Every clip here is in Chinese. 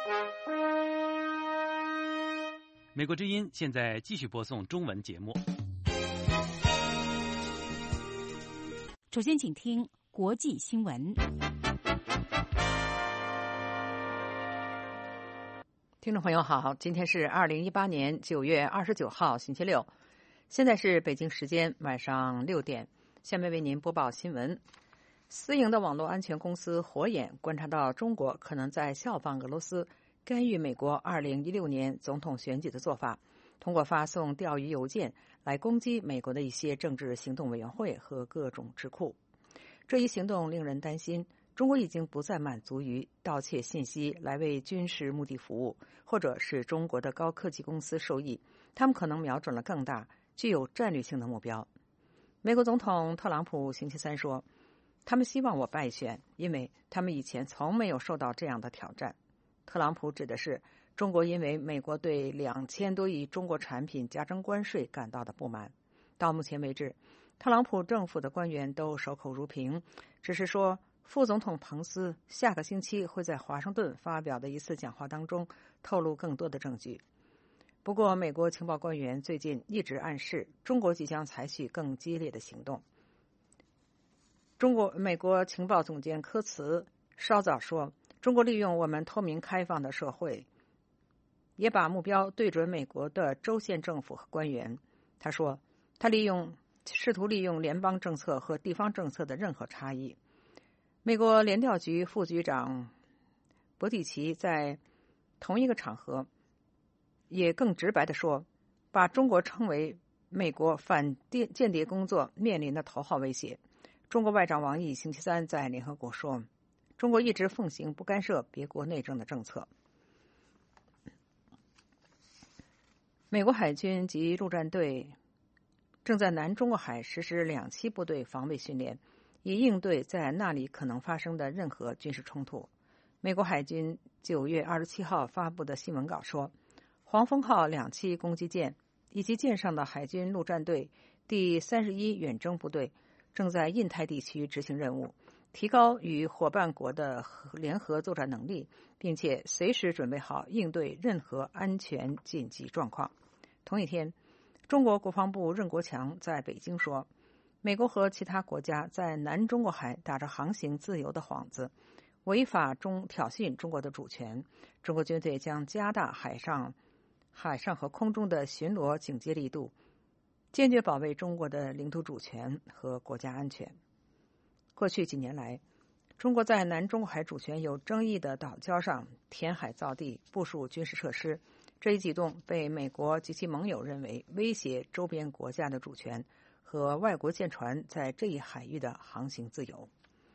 美国之音现在继续播送中文节目。 首先请听国际新闻。 听众朋友好，今天是2018年9月29号星期六，现在是北京时间晚上6点，下面为您播报新闻。私营的网络安全公司火眼观察到中国可能在效仿俄罗斯干预美国2016年总统选举的做法，通过发送钓鱼邮件来攻击美国的一些政治行动委员会和各种智库。这一行动令人担心，中国已经不再满足于盗窃信息来为军事目的服务，或者使中国的高科技公司受益，他们可能瞄准了更大、具有战略性的目标。美国总统特朗普星期三说，他们希望我败选，因为他们以前从没有受到这样的挑战。特朗普指的是中国因为美国对2000多亿中国产品加征关税感到的不满。到目前为止，特朗普政府的官员都守口如瓶，只是说副总统彭斯下个星期会在华盛顿发表的一次讲话当中透露更多的证据。不过，美国情报官员最近一直暗示中国即将采取更激烈的行动。美国情报总监科茨稍早说，中国利用我们透明开放的社会，也把目标对准美国的州县政府和官员。他说，他试图利用联邦政策和地方政策的任何差异。美国联调局副局长博蒂奇在同一个场合也更直白地说，把中国称为美国反间谍工作面临的头号威胁。中国外长王毅星期三在联合国说，中国一直奉行不干涉别国内政的政策。美国海军及陆战队正在南中国海实施2栖部队防卫训练，以应对在那里可能发生的任何军事冲突。美国海军9月27号发布的新闻稿说，黄蜂号2栖攻击舰以及舰上的海军陆战队第31远征部队正在印太地区执行任务，提高与伙伴国的联合作战能力，并且随时准备好应对任何安全紧急状况。同一天，中国国防部任国强在北京说，美国和其他国家在南中国海打着航行自由的幌子，违法挑衅中国的主权。中国军队将加大海上和空中的巡逻警戒力度，坚决保卫中国的领土主权和国家安全。过去几年来，中国在南中国海主权有争议的岛礁上填海造地，部署军事设施。这一举动被美国及其盟友认为威胁周边国家的主权和外国舰船在这一海域的航行自由。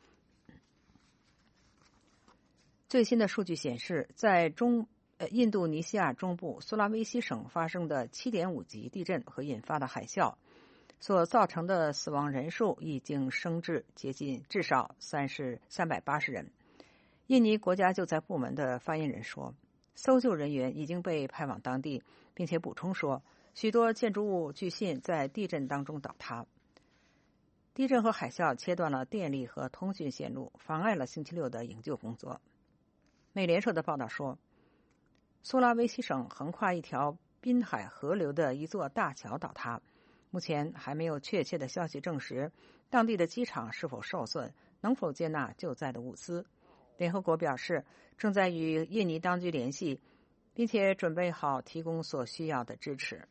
最新的数据显示，在印度尼西亚中部苏拉威西省发生的 7.5 级地震和引发的海啸所造成的死亡人数已经升至接近至少380人。印尼国家救灾部门的发言人说，搜救人员已经被派往当地，并且补充说，许多建筑物据信在地震当中倒塌。地震和海啸切断了电力和通讯线路，妨碍了星期六的营救工作。美联社的报道说，苏拉威西省横跨一条滨海河流的一座大桥倒塌，目前还没有确切的消息证实当地的机场是否受损，能否接纳救灾的物资。联合国表示，正在与印尼当局联系，并且准备好提供所需要的支持。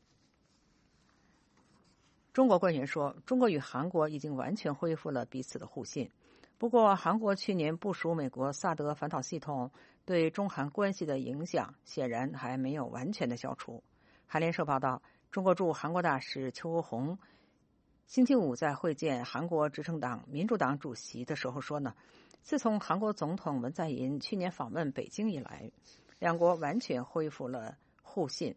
中国官员说，中国与韩国已经完全恢复了彼此的互信。不过，韩国去年部署美国萨德反导系统对中韩关系的影响显然还没有完全的消除。韩联社报道，中国驻韩国大使邱欧洪星期五在会见韩国执政党民主党主席的时候说呢，自从韩国总统文在寅去年访问北京以来，两国完全恢复了互信。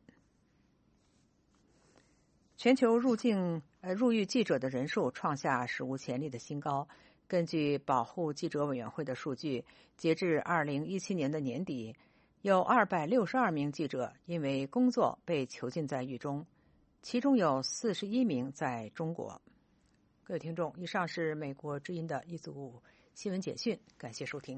全球入狱记者的人数创下史无前例的新高。根据保护记者委员会的数据，截至2017年的年底，有262名记者因为工作被囚禁在狱中，其中有41名在中国。各位听众，以上是美国之音的一组新闻简讯，感谢收听。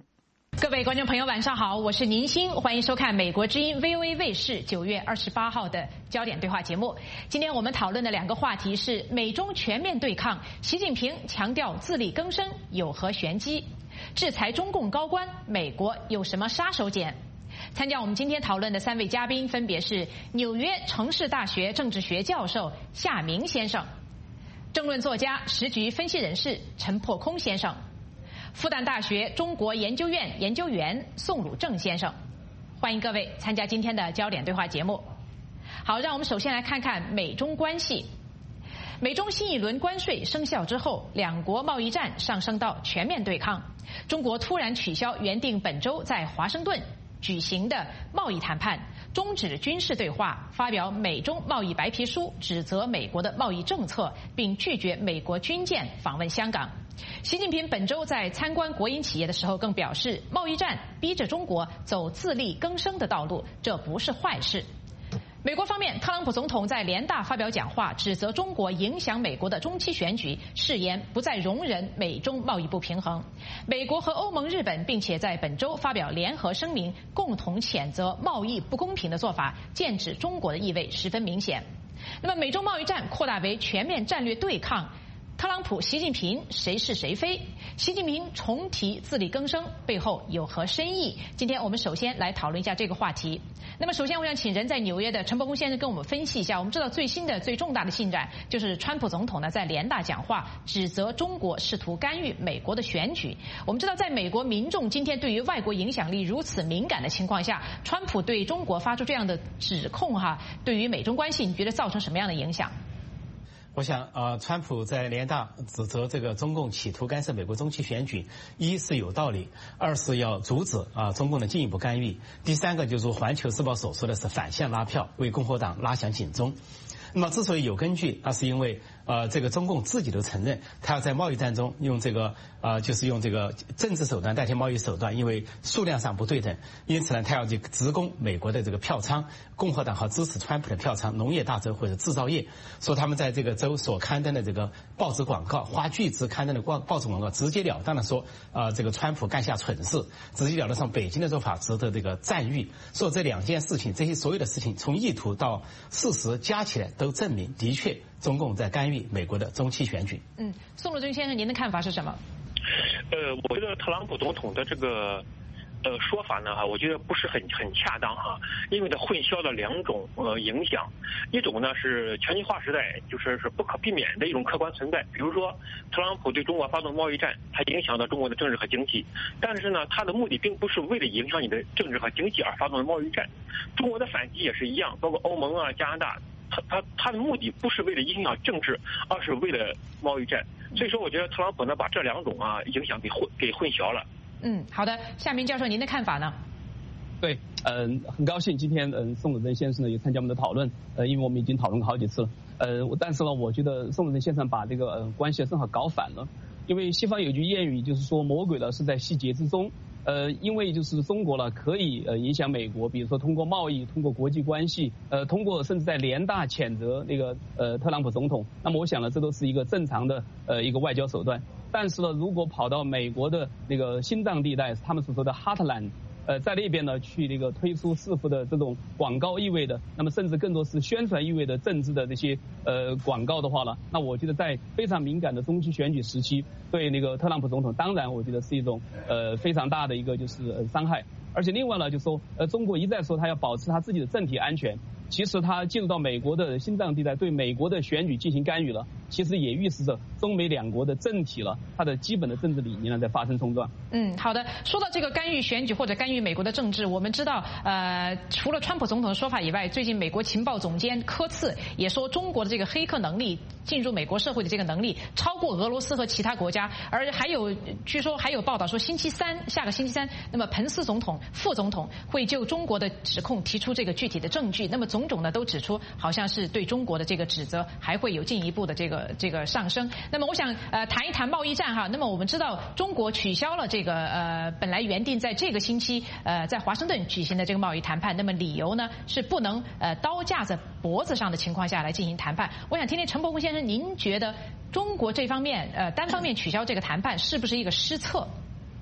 各位观众朋友，晚上好，我是宁鑫，欢迎收看美国之音 VOA 卫视9月28号的焦点对话节目。今天我们讨论的2个话题是美中全面对抗，习近平强调自力更生有何玄机？制裁中共高官，美国有什么杀手锏？参加我们今天讨论的3位嘉宾分别是纽约城市大学政治学教授夏明先生，政论作家、时局分析人士陈破空先生，复旦大学中国研究院研究员宋鲁正先生。欢迎各位参加今天的焦点对话节目。好，让我们首先来看看美中关系。美中新一轮关税生效之后，2国贸易战上升到全面对抗。中国突然取消原定本周在华盛顿举行的贸易谈判，终止军事对话，发表美中贸易白皮书，指责美国的贸易政策，并拒绝美国军舰访问香港。习近平本周在参观国营企业的时候更表示，贸易战逼着中国走自力更生的道路，这不是坏事。美国方面，特朗普总统在联大发表讲话，指责中国影响美国的中期选举，誓言不再容忍美中贸易不平衡。美国和欧盟、日本并且在本周发表联合声明，共同谴责贸易不公平的做法，剑指中国的意味十分明显。那么，美中贸易战扩大为全面战略对抗。特朗普、习近平谁是谁非？习近平重提自力更生背后有何深意？今天我们首先来讨论一下这个话题。那么首先我想请人在纽约的陈伯公先生跟我们分析一下。我们知道最新的最重大的进展就是川普总统呢在联大讲话，指责中国试图干预美国的选举。我们知道在美国民众今天对于外国影响力如此敏感的情况下，川普对中国发出这样的指控对于美中关系你觉得造成什么样的影响？ 我想川普在联大指责这个中共企图干涉美国中期选举，一是有道理，二是要阻止中共的进一步干预，第三个就是环球时报所说的是反向拉票，为共和党拉响警钟。那么之所以有根据，那是因为这个中共自己都承认，他要在贸易战中用这个就是用这个政治手段代替贸易手段，因为数量上不对等，因此呢，他要去直攻美国的这个票仓，共和党和支持川普的票仓，农业大州或者制造业，说他们在这个州所刊登的这个报纸广告，花巨资刊登的报纸广告，直截了当的说这个川普干下蠢事，直截了当上北京的做法值得这个赞誉。说这2件事情，这些所有的事情，从意图到事实加起来，都证明的确中共在干预美国的中期选举。 宋鲁正先生，您的看法是什么？ 我觉得特朗普总统的这个说法呢我觉得不是很恰当因为它混淆了2种影响。一种呢是全球化时代就是不可避免的一种客观存在，比如说特朗普对中国发动贸易战，它影响到中国的政治和经济，但是呢他的目的并不是为了影响你的政治和经济而发动的贸易战。中国的反击也是一样，包括欧盟加拿大，他的目的不是为了影响政治，而是为了贸易战。所以说我觉得特朗普呢把这2种影响给混淆了。 好的，夏明教授，您的看法呢？ 对，很高兴今天宋鲁正先生呢也参加我们的讨论，因为我们已经讨论过好几次了，但是呢，我觉得宋鲁正先生把这个关系正好搞反了，因为西方有句谚语就是说魔鬼呢是在细节之中。因为就是中国呢可以影响美国，比如说通过贸易、通过国际关系，通过甚至在联大谴责那个特朗普总统。那么我想呢，这都是一个正常的一个外交手段。但是呢，如果跑到美国的那个心脏地带，他们所说的 Heartland，在那边呢去那个推出似乎的这种广告意味的，那么甚至更多是宣传意味的政治的这些广告的话呢，那我觉得在非常敏感的中期选举时期，对那个特朗普总统，当然我觉得是一种非常大的一个就是伤害。而且另外呢，就说中国一再说他要保持他自己的政体安全，其实他进入到美国的心脏地带，对美国的选举进行干预了，其实也预示着中美2国的政体了，它的基本的政治理念呢在发生冲撞。 好的。说到这个干预选举或者干预美国的政治，我们知道除了川普总统的说法以外，最近美国情报总监科茨也说中国的这个黑客能力进入美国社会的这个能力超过俄罗斯和其他国家，而还有据说还有报道说下个星期三，那么彭斯总统、副总统会就中国的指控提出这个具体的证据。那么种种呢都指出，好像是对中国的这个指责还会有进一步的这个上升。那么我想谈一谈贸易战那么我们知道中国取消了这个本来原定在这个星期在华盛顿举行的这个贸易谈判，那么理由呢是不能刀架在脖子上的情况下来进行谈判。我想听听陈伯公先生，您觉得中国这方面单方面取消这个谈判是不是一个失策？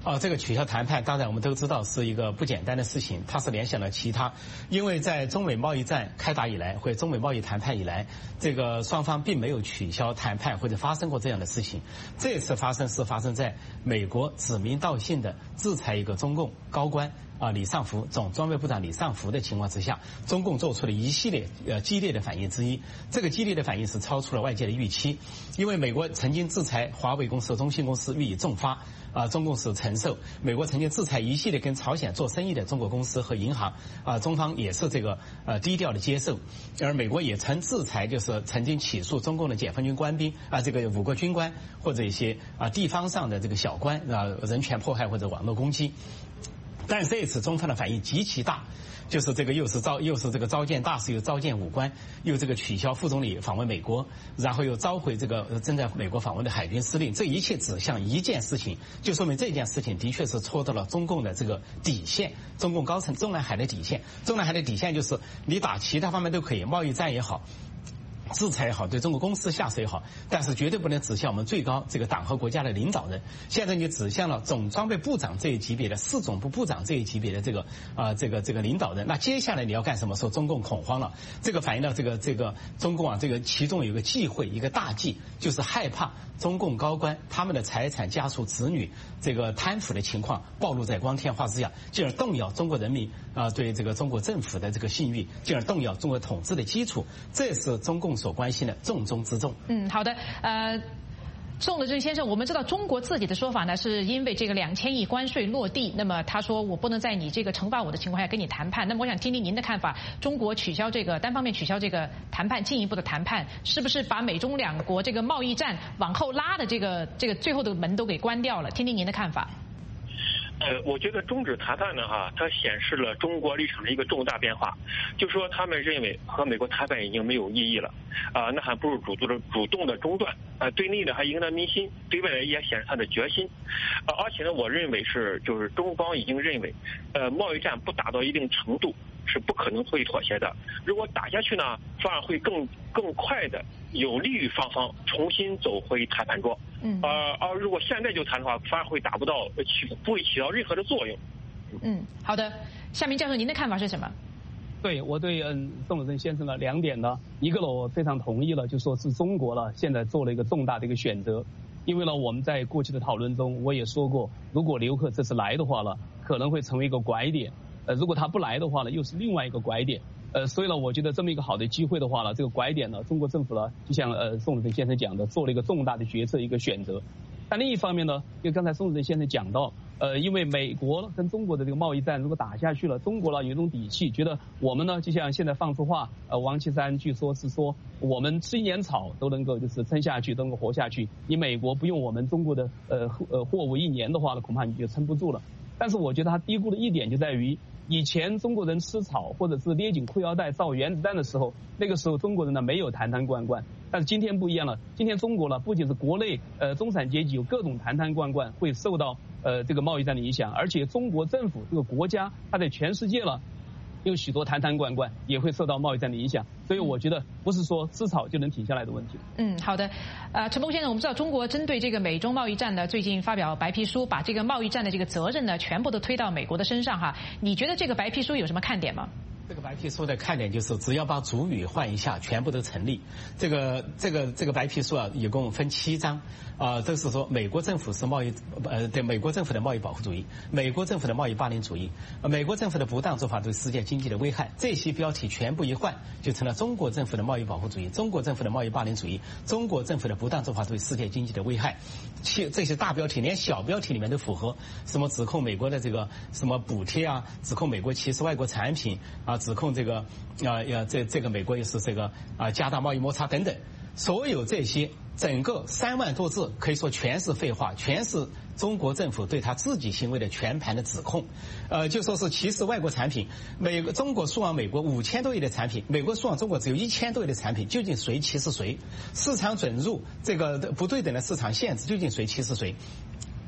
这个取消谈判，当然我们都知道是一个不简单的事情，它是联想了其他，因为在中美贸易战开打以来，或者中美贸易谈判以来，这个双方并没有取消谈判或者发生过这样的事情。这次发生是发生在美国指名道姓的制裁一个中共高官李尚福，总装备部长李尚福的情况之下，中共做出了一系列激烈的反应之一。这个激烈的反应是超出了外界的预期，因为美国曾经制裁华为公司、中兴公司予以重罚。中共是承受，美国曾经制裁一系列跟朝鲜做生意的中国公司和银行，中方也是这个低调的接受，而美国也曾制裁，就是曾经起诉中共的解放军官兵这个5个军官或者一些地方上的这个小官人权迫害或者网络攻击，但这一次中方的反应极其大。就是这个又是这个召见大使，又召见武官，又这个取消副总理访问美国，然后又召回这个正在美国访问的海军司令，这一切指向一件事情，就说明这件事情的确是戳到了中共的这个底线，中共高层中南海的底线。中南海的底线就是你打其他方面都可以，贸易战也好，制裁也好，对中国公司下手也好，但是绝对不能指向我们最高这个党和国家的领导人。现在你指向了总装备部长这一级别的、4总部部长这一级别的这个领导人。那接下来你要干什么？说中共恐慌了，这个反映到这个中共这个其中有一个忌讳，一个大忌，就是害怕中共高官他们的财产、家属、子女这个贪腐的情况暴露在光天化日之下，进而动摇中国人民对这个中国政府的这个信誉，进而动摇中国统治的基础。这是中共所关心的重中之重。 好的，宋德正先生，我们知道中国自己的说法呢，是因为这个2000亿关税落地，那么他说我不能在你这个惩罚我的情况下跟你谈判。那么我想听听您的看法，中国取消这个单方面取消这个谈判，进一步的谈判，是不是把美中两国这个贸易战往后拉的这个最后的门都给关掉了？听听您的看法。 我觉得终止谈判呢，它显示了中国立场的一个重大变化，就说他们认为和美国谈判已经没有意义了，那还不如主动的中断，对内呢还赢得民心，对外也显示他的决心，而且呢，我认为就是中方已经认为，贸易战不达到一定程度是不可能会妥协的，如果打下去呢，反而会更快的有利于双方重新走回谈判桌。而如果现在就谈的话，反而会达不到不会起到任何的作用。 好的，夏明教授，您的看法是什么？ 对，我对宋德正先生的2点呢，一个呢我非常同意了，就说是中国呢现在做了一个重大的一个选择，因为呢我们在过去的讨论中我也说过，如果刘鹤这次来的话呢，可能会成为一个拐点，如果他不来的话呢，又是另外一个拐点。所以呢，我觉得这么一个好的机会的话呢，这个拐点呢，中国政府呢，就像宋德正先生讲的，做了一个重大的决策，一个选择。但另一方面呢，就刚才宋德正先生讲到，因为美国跟中国的这个贸易战如果打下去了，中国呢有一种底气，觉得我们呢就像现在放出话，王岐山据说是说，我们吃1年草都能够就是撑下去，都能够活下去。你美国不用我们中国的货物1年的话呢，恐怕你就撑不住了。但是我觉得他低估的一点就在于，以前中国人吃草或者是捏紧裤腰带造原子弹的时候，那个时候中国人呢没有谈谈灌灌，但是今天不一样了，今天中国呢不仅是国内中产阶级有各种谈谈灌灌会受到这个贸易战的影响，而且中国政府这个国家它在全世界了有许多谈谈灌灌也会受到贸易战的影响，所以我觉得不是说吃草就能停下来的问题。 好的，陈鹏先生，我们知道中国针对这个美中贸易战呢，最近发表白皮书，把这个贸易战的这个责任呢，全部都推到美国的身上哈。你觉得这个白皮书有什么看点吗？ 这个白皮书的看点就是只要把主语换一下，全部都成立。这个白皮书一共分7章，都是说美国政府是对美国政府的贸易保护主义，美国政府的贸易霸凌主义，美国政府的不当做法对世界经济的危害。这些标题全部一换，就成了中国政府的贸易保护主义，中国政府的贸易霸凌主义，中国政府的不当做法对世界经济的危害。这些大标题连小标题里面都符合，什么指控美国的这个什么补贴指控美国歧视外国产品指控这个这个美国也是这个加大贸易摩擦等等，所有这些整个3万多字可以说全是废话，全是中国政府对他自己行为的全盘的指控，就说是歧视外国产品，中国输往美国5000多亿的产品，美国输往中国只有1000多亿的产品，究竟谁歧视谁？市场准入这个不对等的市场限制，究竟谁歧视谁？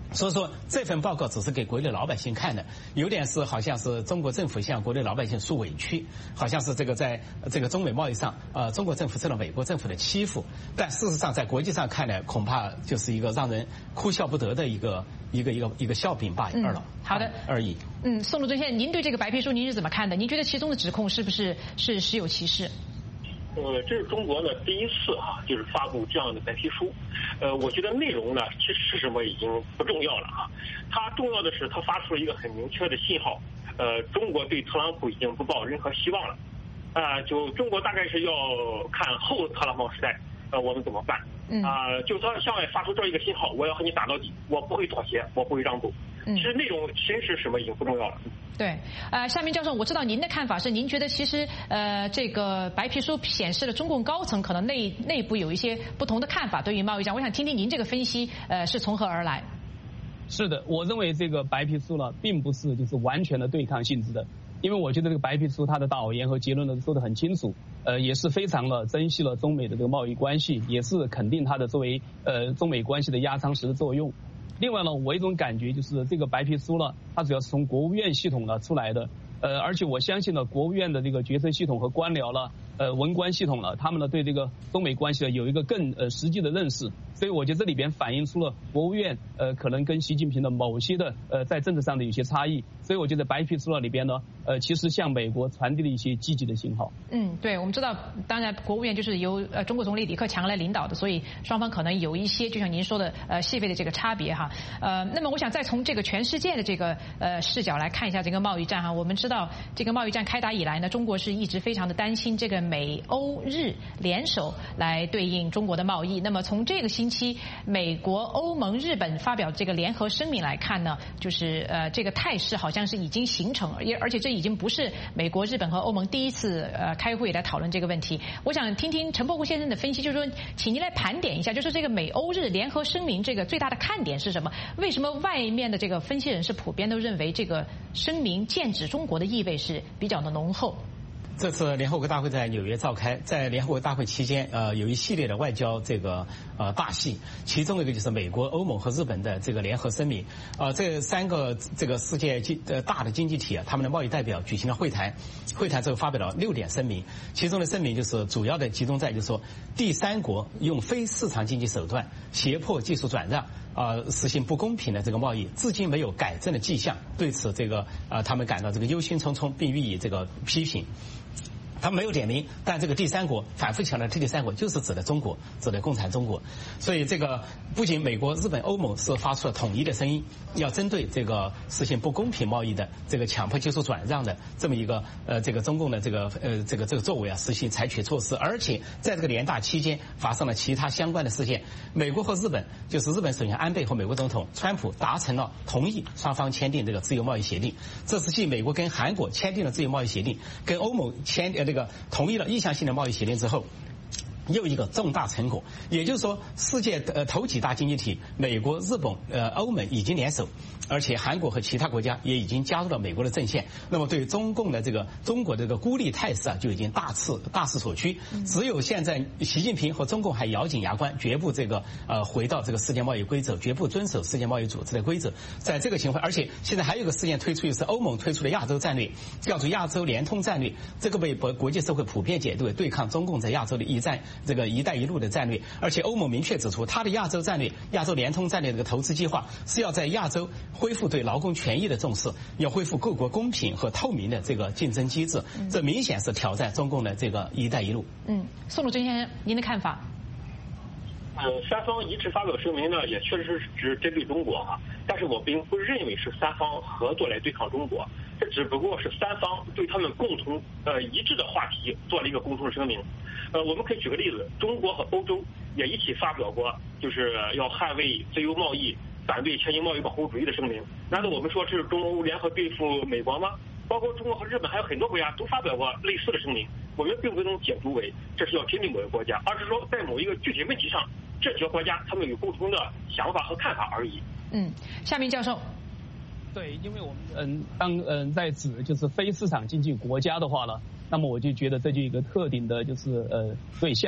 所以说这份报告只是给国内老百姓看的，有点是好像是中国政府向国内老百姓诉委屈，好像是这个在这个中美贸易上，中国政府受了美国政府的欺负，但事实上在国际上看来，恐怕就是一个让人哭笑不得的一个笑柄罢了。 好的， 而已。 宋鲁尊先生，您对这个白皮书您是怎么看的？您觉得其中的指控是不是实有其事？ 这是中国呢第一次就是发布这样的白皮书。我觉得内容呢其实是什么已经不重要了它重要的是它发出了一个很明确的信号，中国对特朗普已经不抱任何希望了。就中国大概是要看后特朗普时代，我们怎么办？就他向外发出这一个信号，我要和你打到底，我不会妥协，我不会让步。其实内容其实是什么已经不重要了。 对，夏明教授，我知道您的看法是，您觉得其实这个白皮书显示了中共高层可能内部有一些不同的看法对于贸易战，我想听听您这个分析是从何而来？ 是的，我认为这个白皮书呢，并不是就是完全的对抗性质的，因为我觉得这个白皮书它的导言和结论呢说得很清楚，也是非常的珍惜了中美的这个贸易关系，也是肯定它的作为中美关系的压舱石的作用。另外呢，我一种感觉就是这个白皮书呢，它主要是从国务院系统呢出来的，而且我相信呢，国务院的这个决策系统和官僚呢，文官系统呢，他们呢对这个中美关系呢有一个更实际的认识，所以我觉得这里边反映出了国务院可能跟习近平的某些的在政治上的有些差异，所以我觉得白皮书里边呢，其实向美国传递了一些积极的信号。 对，我们知道，当然国务院就是由中国总理李克强来领导的，所以双方可能有一些就像您说的细微的这个差别哈。那么我想再从这个全世界的这个视角来看一下这个贸易战哈。我们知道这个贸易战开打以来呢，中国是一直非常的担心这个美欧日联手来对应中国的贸易。那么从这个星期美国、欧盟、日本发表这个联合声明来看呢，就是这个态势好像是已经形成，而且这已经不是美国、日本和欧盟第一次开会来讨论这个问题。我想听听陈伯虎先生的分析，就是说，请您来盘点一下，就是这个美欧日联合声明这个最大的看点是什么？为什么外面的这个分析人士普遍都认为这个声明剑指中国的意味是比较的浓厚？ 这次联合国大会在纽约召开，在联合国大会期间，有一系列的外交这个大戏，其中一个就是美国、欧盟和日本的这个联合声明。这三个这个世界大的经济体他们的贸易代表举行了会谈，会谈之后发表了6点声明，其中的声明就是主要的集中在就是说，第三国用非市场经济手段胁迫技术转让。实行不公平的这个贸易，至今没有改正的迹象。对此，这个他们感到这个忧心忡忡，并予以这个批评。他没有点名，但这个第三国反复强调，这第三国就是指的中国，指的共产中国。所以这个不仅美国、日本、欧盟是发出了统一的声音，要针对这个实行不公平贸易的这个强迫技术转让的这么一个这个中共的这个作为采取措施。而且在这个联大期间发生了其他相关的事件，美国和日本就是日本首相安倍和美国总统川普达成了同意，双方签订这个自由贸易协定。这是继美国跟韩国签订了自由贸易协定，跟欧盟同意了意向性的贸易协定之后，又一个重大成果，也就是说，世界头几大经济体美国、日本、欧盟已经联手，而且韩国和其他国家也已经加入了美国的阵线。那么对中国的这个孤立态势就已经大势所趋。只有现在习近平和中共还咬紧牙关，绝不回到这个世界贸易规则，绝不遵守世界贸易组织的规则。在这个情况，而且现在还有一个事件推出，就是欧盟推出的亚洲战略，叫做亚洲联通战略，这个被国际社会普遍解读为对抗中共在亚洲的这个一带一路的战略。而且欧盟明确指出，它的亚洲战略、亚洲联通战略这个投资计划是要在亚洲恢复对劳工权益的重视，要恢复各国公平和透明的这个竞争机制。这明显是挑战中共的这个一带一路。 宋鲁尊先生，您的看法？ 三方一致发表声明呢，也确实是指针对中国但是我并不认为是三方合作来对抗中国，这只不过是三方对他们共同一致的话题做了一个共同的声明。我们可以举个例子，中国和欧洲也一起发表过就是要捍卫自由贸易、反对全球贸易保护主义的声明。难道我们说这是中欧联合对付美国吗？包括中国和日本还有很多国家都发表过类似的声明。我们并不能解读为这是要针对某个国家，而是说在某一个具体问题上，这几个国家他们有共同的想法和看法而已。 夏明教授。 对，因为我们当在指就是非市场经济国家的话呢，那么我就觉得这就有一个特定的就是对象了。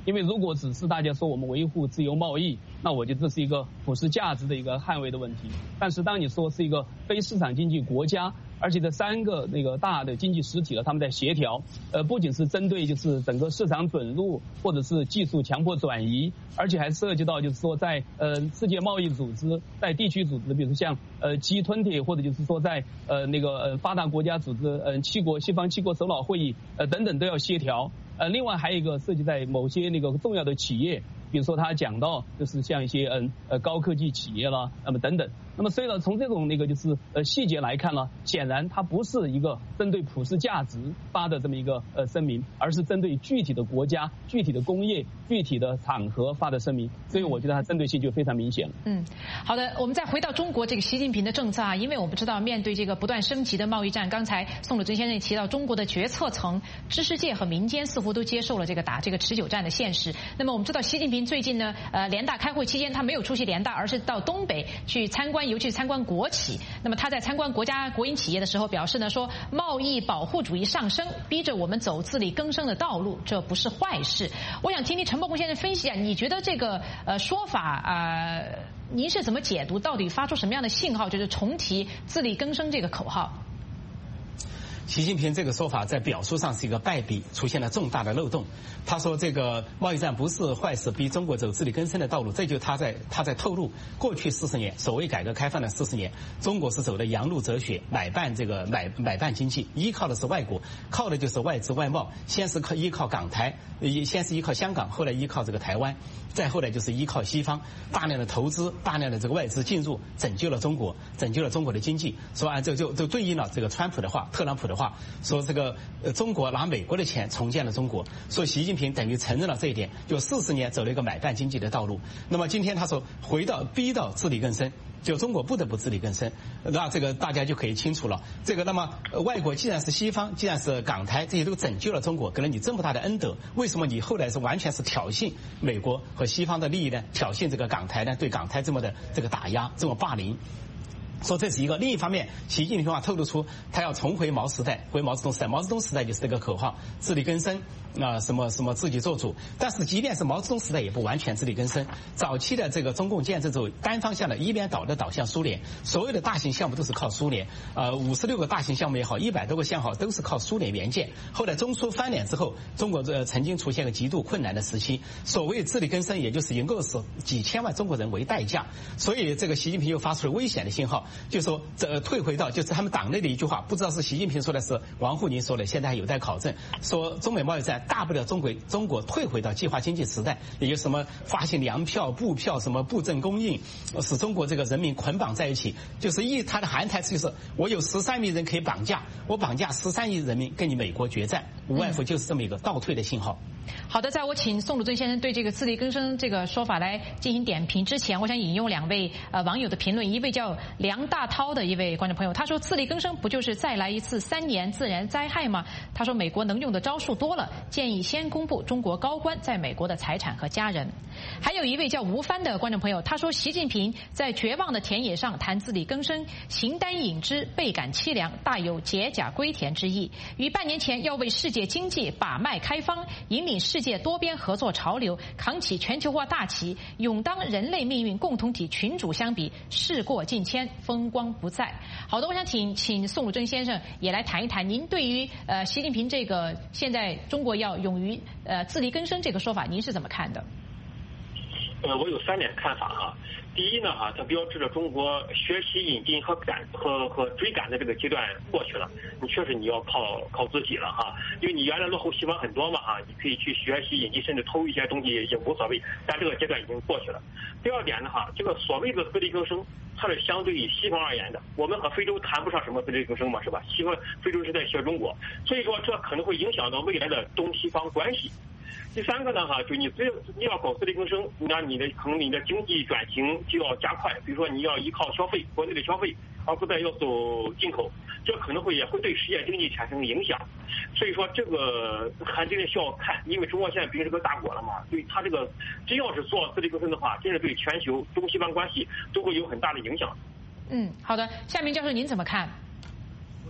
因为如果只是大家说我们维护自由贸易，那我觉得这是一个普世价值的一个捍卫的问题。但是当你说是一个非市场经济国家，而且这3个那个大的经济实体他们在协调，不仅是针对就是整个市场准入或者是技术强迫转移，而且还涉及到就是说在世界贸易组织、在地区组织，比如像G20或者就是说在发达国家组织西方7国首脑会议等等都要协调。另外还有一个涉及在某些那个重要的企业，比如说他讲到就是像一些高科技企业啦，那么等等。那么所以呢，从这种那个就是细节来看呢，显然它不是一个针对普世价值发的这么一个声明，而是针对具体的国家、具体的工业、具体的场合发的声明。所以我觉得它针对性就非常明显了。 好的，我们再回到中国这个习近平的政策啊，因为我们知道面对这个不断升级的贸易战，刚才宋鲁珍先生也提到，中国的决策层、知识界和民间似乎都接受了这个打这个持久战的现实。那么我们知道，习近平最近呢，联大开会期间他没有出席联大，而是到东北去参观，尤其是参观国企。那么他在参观国营企业的时候表示呢，说贸易保护主义上升，逼着我们走自力更生的道路，这不是坏事。我想听听陈伯公先生分析啊，你觉得这个说法您是怎么解读？到底发出什么样的信号？就是重提自力更生这个口号。 习近平这个说法在表述上是一个败笔，出现了重大的漏洞。他说这个贸易战不是坏事，逼中国走自力更生的道路，这就他在透露过去40年，所谓改革开放的40年，中国是走的洋路哲学，买办经济，依靠的是外国，靠的就是外资外贸，先是依靠港台，先是依靠香港，后来依靠这个台湾，再后来就是依靠西方大量的投资，大量的这个外资进入，拯救了中国的经济。说这就对应了这个特朗普的话，说这个中国拿美国的钱重建了中国，说习近平等于承认了这一点，就40年走了一个买办经济的道路。那么今天他说逼到自力更生，就中国不得不自力更生，那这个大家就可以清楚了。这个那么外国既然是西方，既然是港台，这些都拯救了中国，给了你这么大的恩德，为什么你后来是完全是挑衅美国和西方的利益呢？挑衅这个港台呢？对港台这么的这个打压，这么霸凌。说这是一个。另一方面，习近平透露出他要重回毛时代，回毛泽东时代。毛泽东时代就是这个口号，自力更生，什么自己做主。但是即便是毛泽东时代，也不完全自力更生。早期的这个中共建制之后，单方向的一边倒向苏联，所有的大型项目都是靠苏联，56个大型项目也好，100多个项目都是靠苏联援建。后来中苏翻脸之后，中国曾经出现个极度困难的时期。所谓自力更生，也就是以饿死几千万中国人为代价。所以这个习近平又发出了危险的信号。就说退回到就是他们党内的一句话，不知道是习近平说的，是王沪宁说的，现在还有待考证。说中美贸易战大不了中国退回到计划经济时代，也就什么发行粮票、布票，什么布政供应，使中国这个人民捆绑在一起。就是他的含台词就是我有13亿人可以绑架，我绑架13亿人民跟你美国决战，无外乎就是这么一个倒退的信号。 好的，在我请宋鲁尊先生对这个自力更生这个说法来进行点评之前，我想引用2位网友的评论。一位叫梁大涛的一位观众朋友，他说自力更生不就是再来一次3年自然灾害吗？他说美国能用的招数多了，建议先公布中国高官在美国的财产和家人。还有一位叫吴帆的观众朋友，他说习近平在绝望的田野上谈自力更生，形单影只，倍感凄凉，大有解甲归田之意。与半年前要为世界经济把脉开方，引领世界多边合作潮流，扛起全球化大旗，勇当人类命运共同体群主相比，事过境迁，风光不再。好的，我想请宋鲁珍先生也来谈一谈，您对于习近平这个现在中国要勇于自力更生这个说法，您是怎么看的？ 我有3点看法哈。第一呢它标志着中国学习引进和追赶的这个阶段过去了，你确实你要靠自己了哈，因为你原来落后西方很多嘛你可以去学习引进，甚至偷一些东西也无所谓，但这个阶段已经过去了。第二点呢这个所谓的自力更生，它是相对于西方而言的，我们和非洲谈不上什么自力更生嘛，是吧？非洲是在学中国，所以说这可能会影响到未来的东西方关系。第3个呢就你要搞自力更生，那可能你的经济转型就要加快，比如说你要依靠消费，国内的消费，而不再要走进口，这可能也会对世界经济产生影响。所以说这个还真的需要看，因为中国现在毕竟是个大国了嘛，对它这个真要是做自力更生的话，真是对全球中西方关系都会有很大的影响。 好的，夏明教授您怎么看？ 我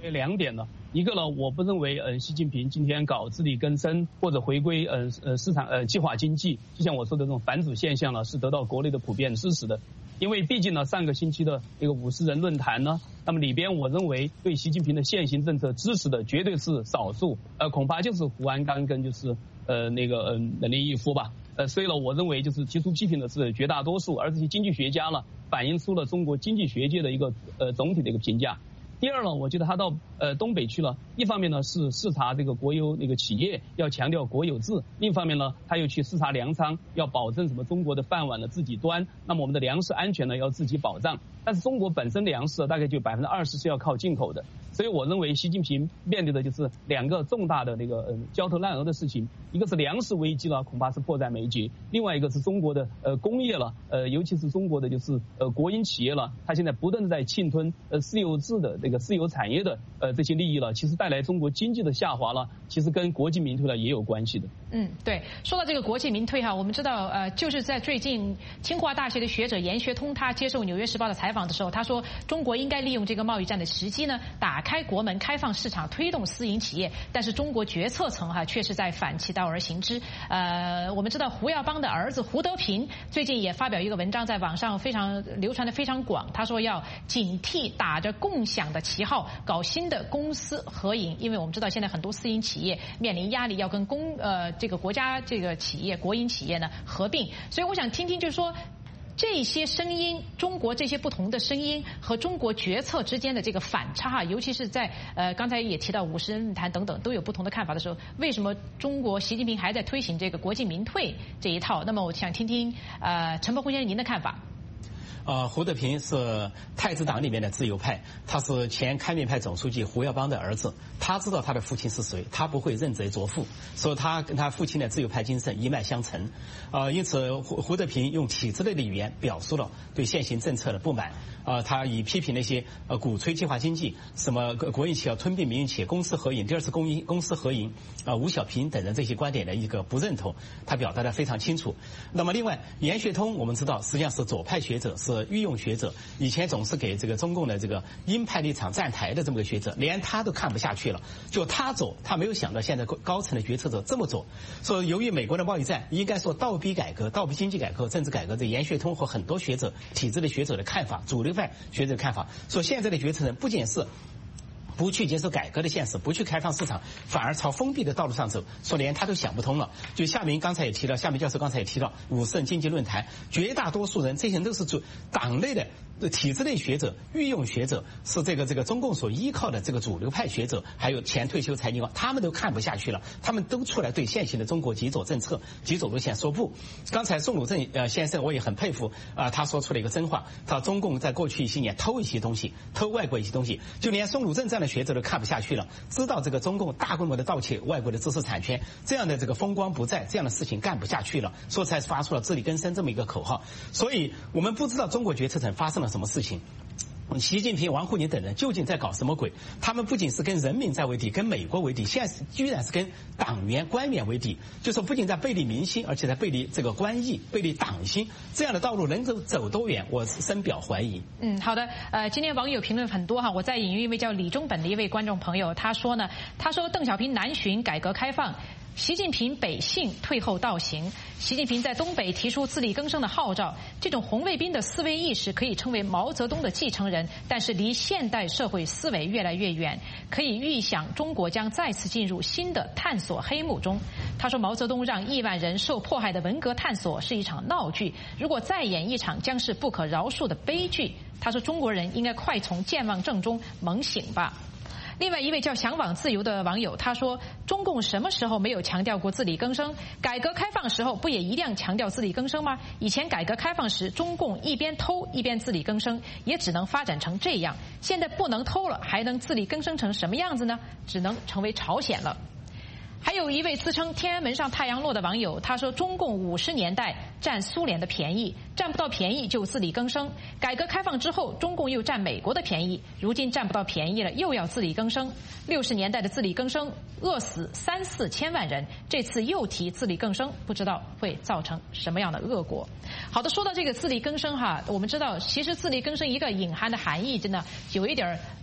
2点呢，一个呢，我不认为习近平今天搞自力更生或者回归市场计划经济，就像我说的这种反祖现象呢，是得到国内的普遍支持的。因为毕竟呢，上个星期的这个50人论坛呢，那么里边我认为对习近平的现行政策支持的绝对是少数，恐怕就是胡鞍钢跟就是任林毅夫吧。所以呢，我认为就是提出批评的是绝大多数，而这些经济学家呢，反映出了中国经济学界的一个总体的一个评价。第二呢，我觉得他到东北去了，一方面呢是视察这个国有那个企业，要强调国有制；另一方面呢，他又去视察粮仓，要保证什么中国的饭碗呢自己端，那么我们的粮食安全呢要自己保障。但是中国本身粮食大概就20%是要靠进口的，所以我认为习近平面对的就是2个重大的那个焦头烂额的事情，一个是粮食危机了，恐怕是迫在眉睫；另外一个是中国的工业了，尤其是中国的就是国营企业了，它现在不断的在侵吞私有制的这个私有产业的这些利益了，其实带来中国经济的下滑了，其实跟国进民退了也有关系的。 对，说到这个国进民退哈，我们知道就是在最近清华大学的学者严学通他接受《纽约时报》的采访的时候，他说中国应该利用这个贸易战的时机呢，打开国门，开放市场，推动私营企业，但是中国决策层却是在反其道而行之。我们知道胡耀邦的儿子胡德平最近也发表一个文章，在网上非常流传的非常广，他说要警惕打着共享的旗号搞新的公私合营，因为我们知道现在很多私营企业面临压力，要跟这个国家这个企业国营企业呢合并，所以我想听听就是说这些声音，中国这些不同的声音和中国决策之间的这个反差，尤其是在刚才也提到50人论坛等等都有不同的看法的时候，为什么中国习近平还在推行这个国进民退这一套？那么我想听听陈伯宏先生您的看法。 胡德平是太子党里面的自由派，他是前开明派总书记胡耀邦的儿子，他知道他的父亲是谁，他不会认贼作父，所以他跟他父亲的自由派精神一脉相承。因此胡德平用体制内的语言表述了对现行政策的不满。他以批评那些鼓吹计划经济，什么国营企业要吞并民营企业，公私合营，第二次公私合营，吴小平等人这些观点的一个不认同，他表达得非常清楚。那么另外，严学通我们知道实际上是左派学者，是御用学者，以前总是给这个中共的这个鹰派立场站台的这么个学者，连他都看不下去了，就他走，他没有想到现在高层的决策者这么走。说由于美国的贸易战，应该说倒逼改革、倒逼经济改革、政治改革，这严学通和很多学者、体制的学者的看法，主流派学者的看法，说现在的决策人不仅是不去接受改革的现实，不去开放市场，反而朝封闭的道路上走，说连他都想不通了。就夏明刚才也提到，夏明教授刚才也提到50人经济论坛，绝大多数人这些人都是党内的体制内学者、御用学者，是这个中共所依靠的这个主流派学者，还有前退休财经官，他们都看不下去了，他们都出来对现行的中国极左政策、极左路线说不。刚才宋鲁正先生我也很佩服他说出了一个真话，他说中共在过去一些年偷一些东西，偷外国一些东西，就连宋鲁正这样的学者都看不下去了，知道这个中共大规模的盗窃外国的知识产权，这样的这个风光不再，这样的事情干不下去了，所以才发出了自力更生这么一个口号。所以我们不知道中国决策层发生了什么事情，习近平、王沪宁等人究竟在搞什么鬼？他们不仅是跟人民在为敌，跟美国为敌，现在居然是跟党员、官员为敌，就说不仅在背离民心，而且在背离这个官意、背离党心，这样的道路能走多远？我深表怀疑。 好的，今天网友评论很多哈，我再引用一位叫李中本的一位观众朋友，他说邓小平南巡改革开放，习近平北信退后倒行，习近平在东北提出自力更生的号召，这种红卫兵的思维意识可以称为毛泽东的继承人，但是离现代社会思维越来越远，可以预想中国将再次进入新的探索黑幕中。他说毛泽东让亿万人受迫害的文革探索是一场闹剧，如果再演一场将是不可饶恕的悲剧。他说中国人应该快从健忘症中猛醒吧。另外一位叫向往自由的网友，他说中共什么时候没有强调过自力更生？改革开放时候不也一定要强调自力更生吗？以前改革开放时中共一边偷一边自力更生，也只能发展成这样，现在不能偷了，还能自力更生成什么样子呢？只能成为朝鲜了。还有一位自称天安门上太阳落的网友，他说中共50年代占苏联的便宜，占不到便宜就自力更生，改革开放之后中共又占美国的便宜，如今占不到便宜了又要自力更生。60年代的自力更生饿死3、4千万人，这次又提自力更生，不知道会造成什么样的恶果。好的，说到这个自力更生哈，我们知道其实自力更生一个隐含的含义真的有一点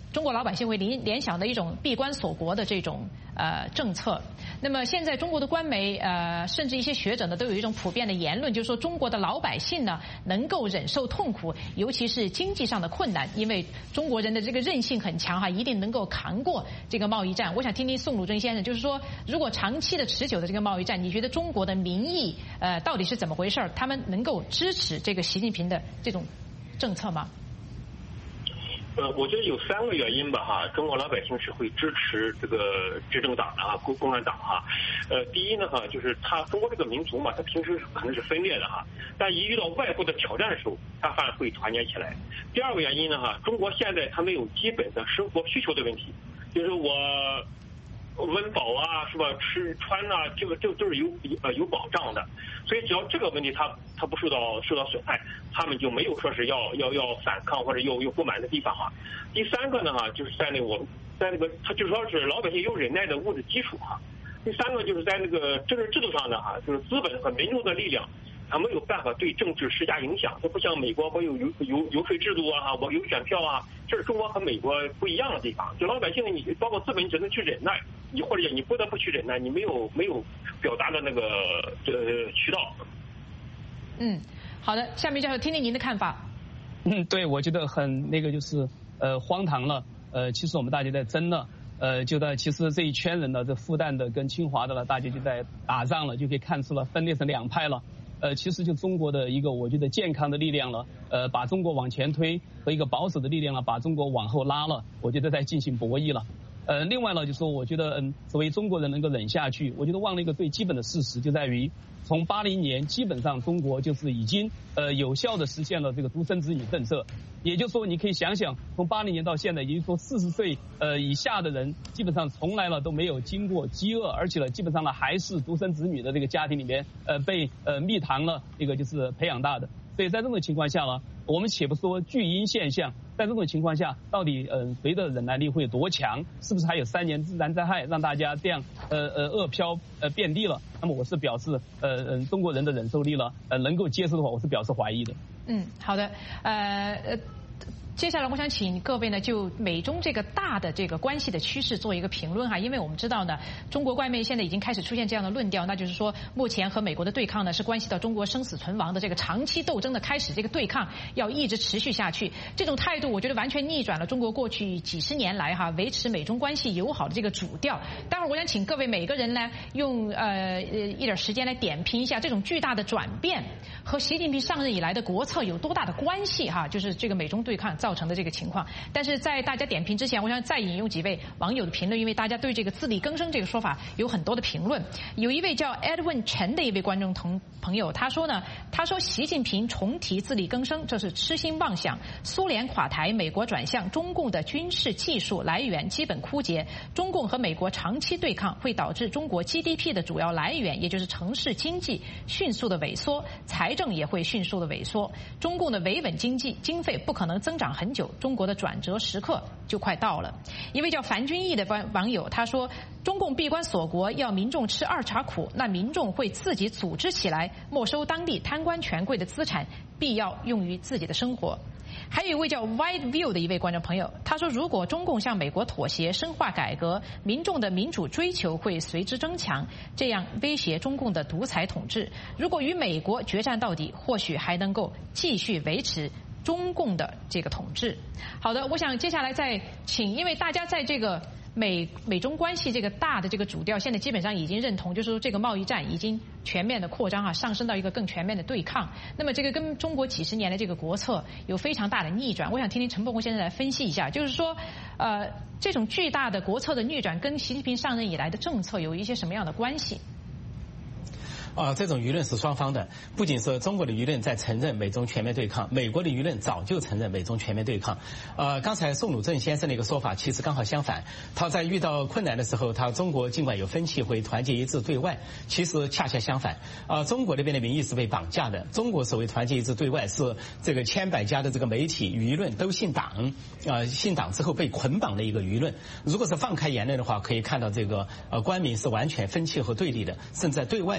中国老百姓会联想的一种闭关锁国的这种政策。那么现在中国的官媒甚至一些学者呢都有一种普遍的言论，就是说中国的老百姓呢能够忍受痛苦，尤其是经济上的困难，因为中国人的这个韧性很强一定能够扛过这个贸易战。我想听听宋鲁珍先生，就是说如果长期的持久的这个贸易战，你觉得中国的民意到底是怎么回事？他们能够支持这个习近平的这种政策吗？ 我觉得有3个原因吧中国老百姓是会支持这个执政党的共产党第一呢就是中国这个民族嘛，他平时可能是分裂的但一遇到外部的挑战的时候，他反而会团结起来。第2个原因呢中国现在他没有基本的生活需求的问题，就是我温饱是吧，吃穿这个都是有保障的，所以只要这个问题它不受到损害，他们就没有说是要反抗或者有不满的地方第3个呢就是在那个他就说是老百姓有忍耐的物质基础第3个就是在那个政治制度上呢就是资本和民众的力量，他没有办法对政治施加影响。它不像美国我有游说制度我有选票这是中国和美国不一样的地方。就老百姓你包括资本，你只能去忍耐，你或者你不得不去忍耐，你没有表达的那个渠道。 好的，下面教授听听您的看法。 对，我觉得很就是荒唐了。其实我们大家在争了。其实这一圈人呢，这复旦的跟清华的了，大家就在打仗了，就可以看出了分裂成2派了。其实就中国的一个我觉得健康的力量了，把中国往前推，和一个保守的力量了，把中国往后拉了，我觉得在进行博弈了。另外呢，就说我觉得所谓中国人能够忍下去，我觉得忘了一个最基本的事实，就在于从80年基本上中国就是已经有效的实现了这个独生子女政策。也就是说，你可以想想，从80年到现在，也就是说40岁以下的人基本上从来都没有经过饥饿，而且基本上还是独生子女的这个家庭里面被蜜糖了就是培养大的。所以在这种情况下呢，我们且不说巨婴现象，在这种情况下，到底谁的忍耐力会多强？是不是还有3年自然灾害让大家这样饿殍遍地了？那么我是表示中国人的忍受力了能够接受的话，我是表示怀疑的。 好的，接下来我想请各位呢就美中这个大的这个关系的趋势做一个评论因为我们知道呢，中国官媒现在已经开始出现这样的论调，那就是说目前和美国的对抗呢是关系到中国生死存亡的这个长期斗争的开始，这个对抗要一直持续下去。这种态度我觉得完全逆转了中国过去几十年来维持美中关系友好的这个主调。待会儿我想请各位每个人呢用一点时间来点评一下这种巨大的转变和习近平上任以来的国策有多大的关系就是这个美中对抗造成的这个情况。但是在大家点评之前，我想再引用几位网友的评论，因为大家对这个自力更生这个说法有很多的评论。有一位叫 Edwin 陈的一位观众朋友，他说习近平重提自力更生，这是痴心妄想。苏联垮台，美国转向，中共的军事技术来源基本枯竭，中共和美国长期对抗会导致中国 GDP 的主要来源，也就是城市经济迅速的萎缩，财政也会迅速的萎缩。中共的维稳经济经费不可能增长很久，中国的转折时刻就快到了。一位叫樊君毅的网友他说，中共闭关锁国要民众吃2茬苦，那民众会自己组织起来没收当地贪官权贵的资产，必要用于自己的生活。还有一位叫 Wide View 的一位观众朋友，他说，如果中共向美国妥协，深化改革，民众的民主追求会随之增强，这样威胁中共的独裁统治。如果与美国决战到底，或许还能够继续维持中共的这个统治。好的，我想接下来再请，因为大家在这个美中关系这个大的这个主调，现在基本上已经认同，就是说这个贸易战已经全面的扩张上升到一个更全面的对抗。那么这个跟中国几十年的这个国策有非常大的逆转。我想听听陈伯宏先生来分析一下，就是说这种巨大的国策的逆转跟习近平上任以来的政策有一些什么样的关系？ 这种舆论是双方的，不仅是中国的舆论在承认美中全面对抗，美国的舆论早就承认美中全面对抗。刚才宋鲁正先生的一个说法其实刚好相反，他在遇到困难的时候，中国尽管有分歧会团结一致对外，其实恰恰相反。中国那边的民意是被绑架的，中国所谓团结一致对外是这个千百家的这个媒体舆论都信党，信党之后被捆绑的一个舆论。如果是放开言论的话，可以看到这个官民是完全分歧和对立的，甚至在对外上完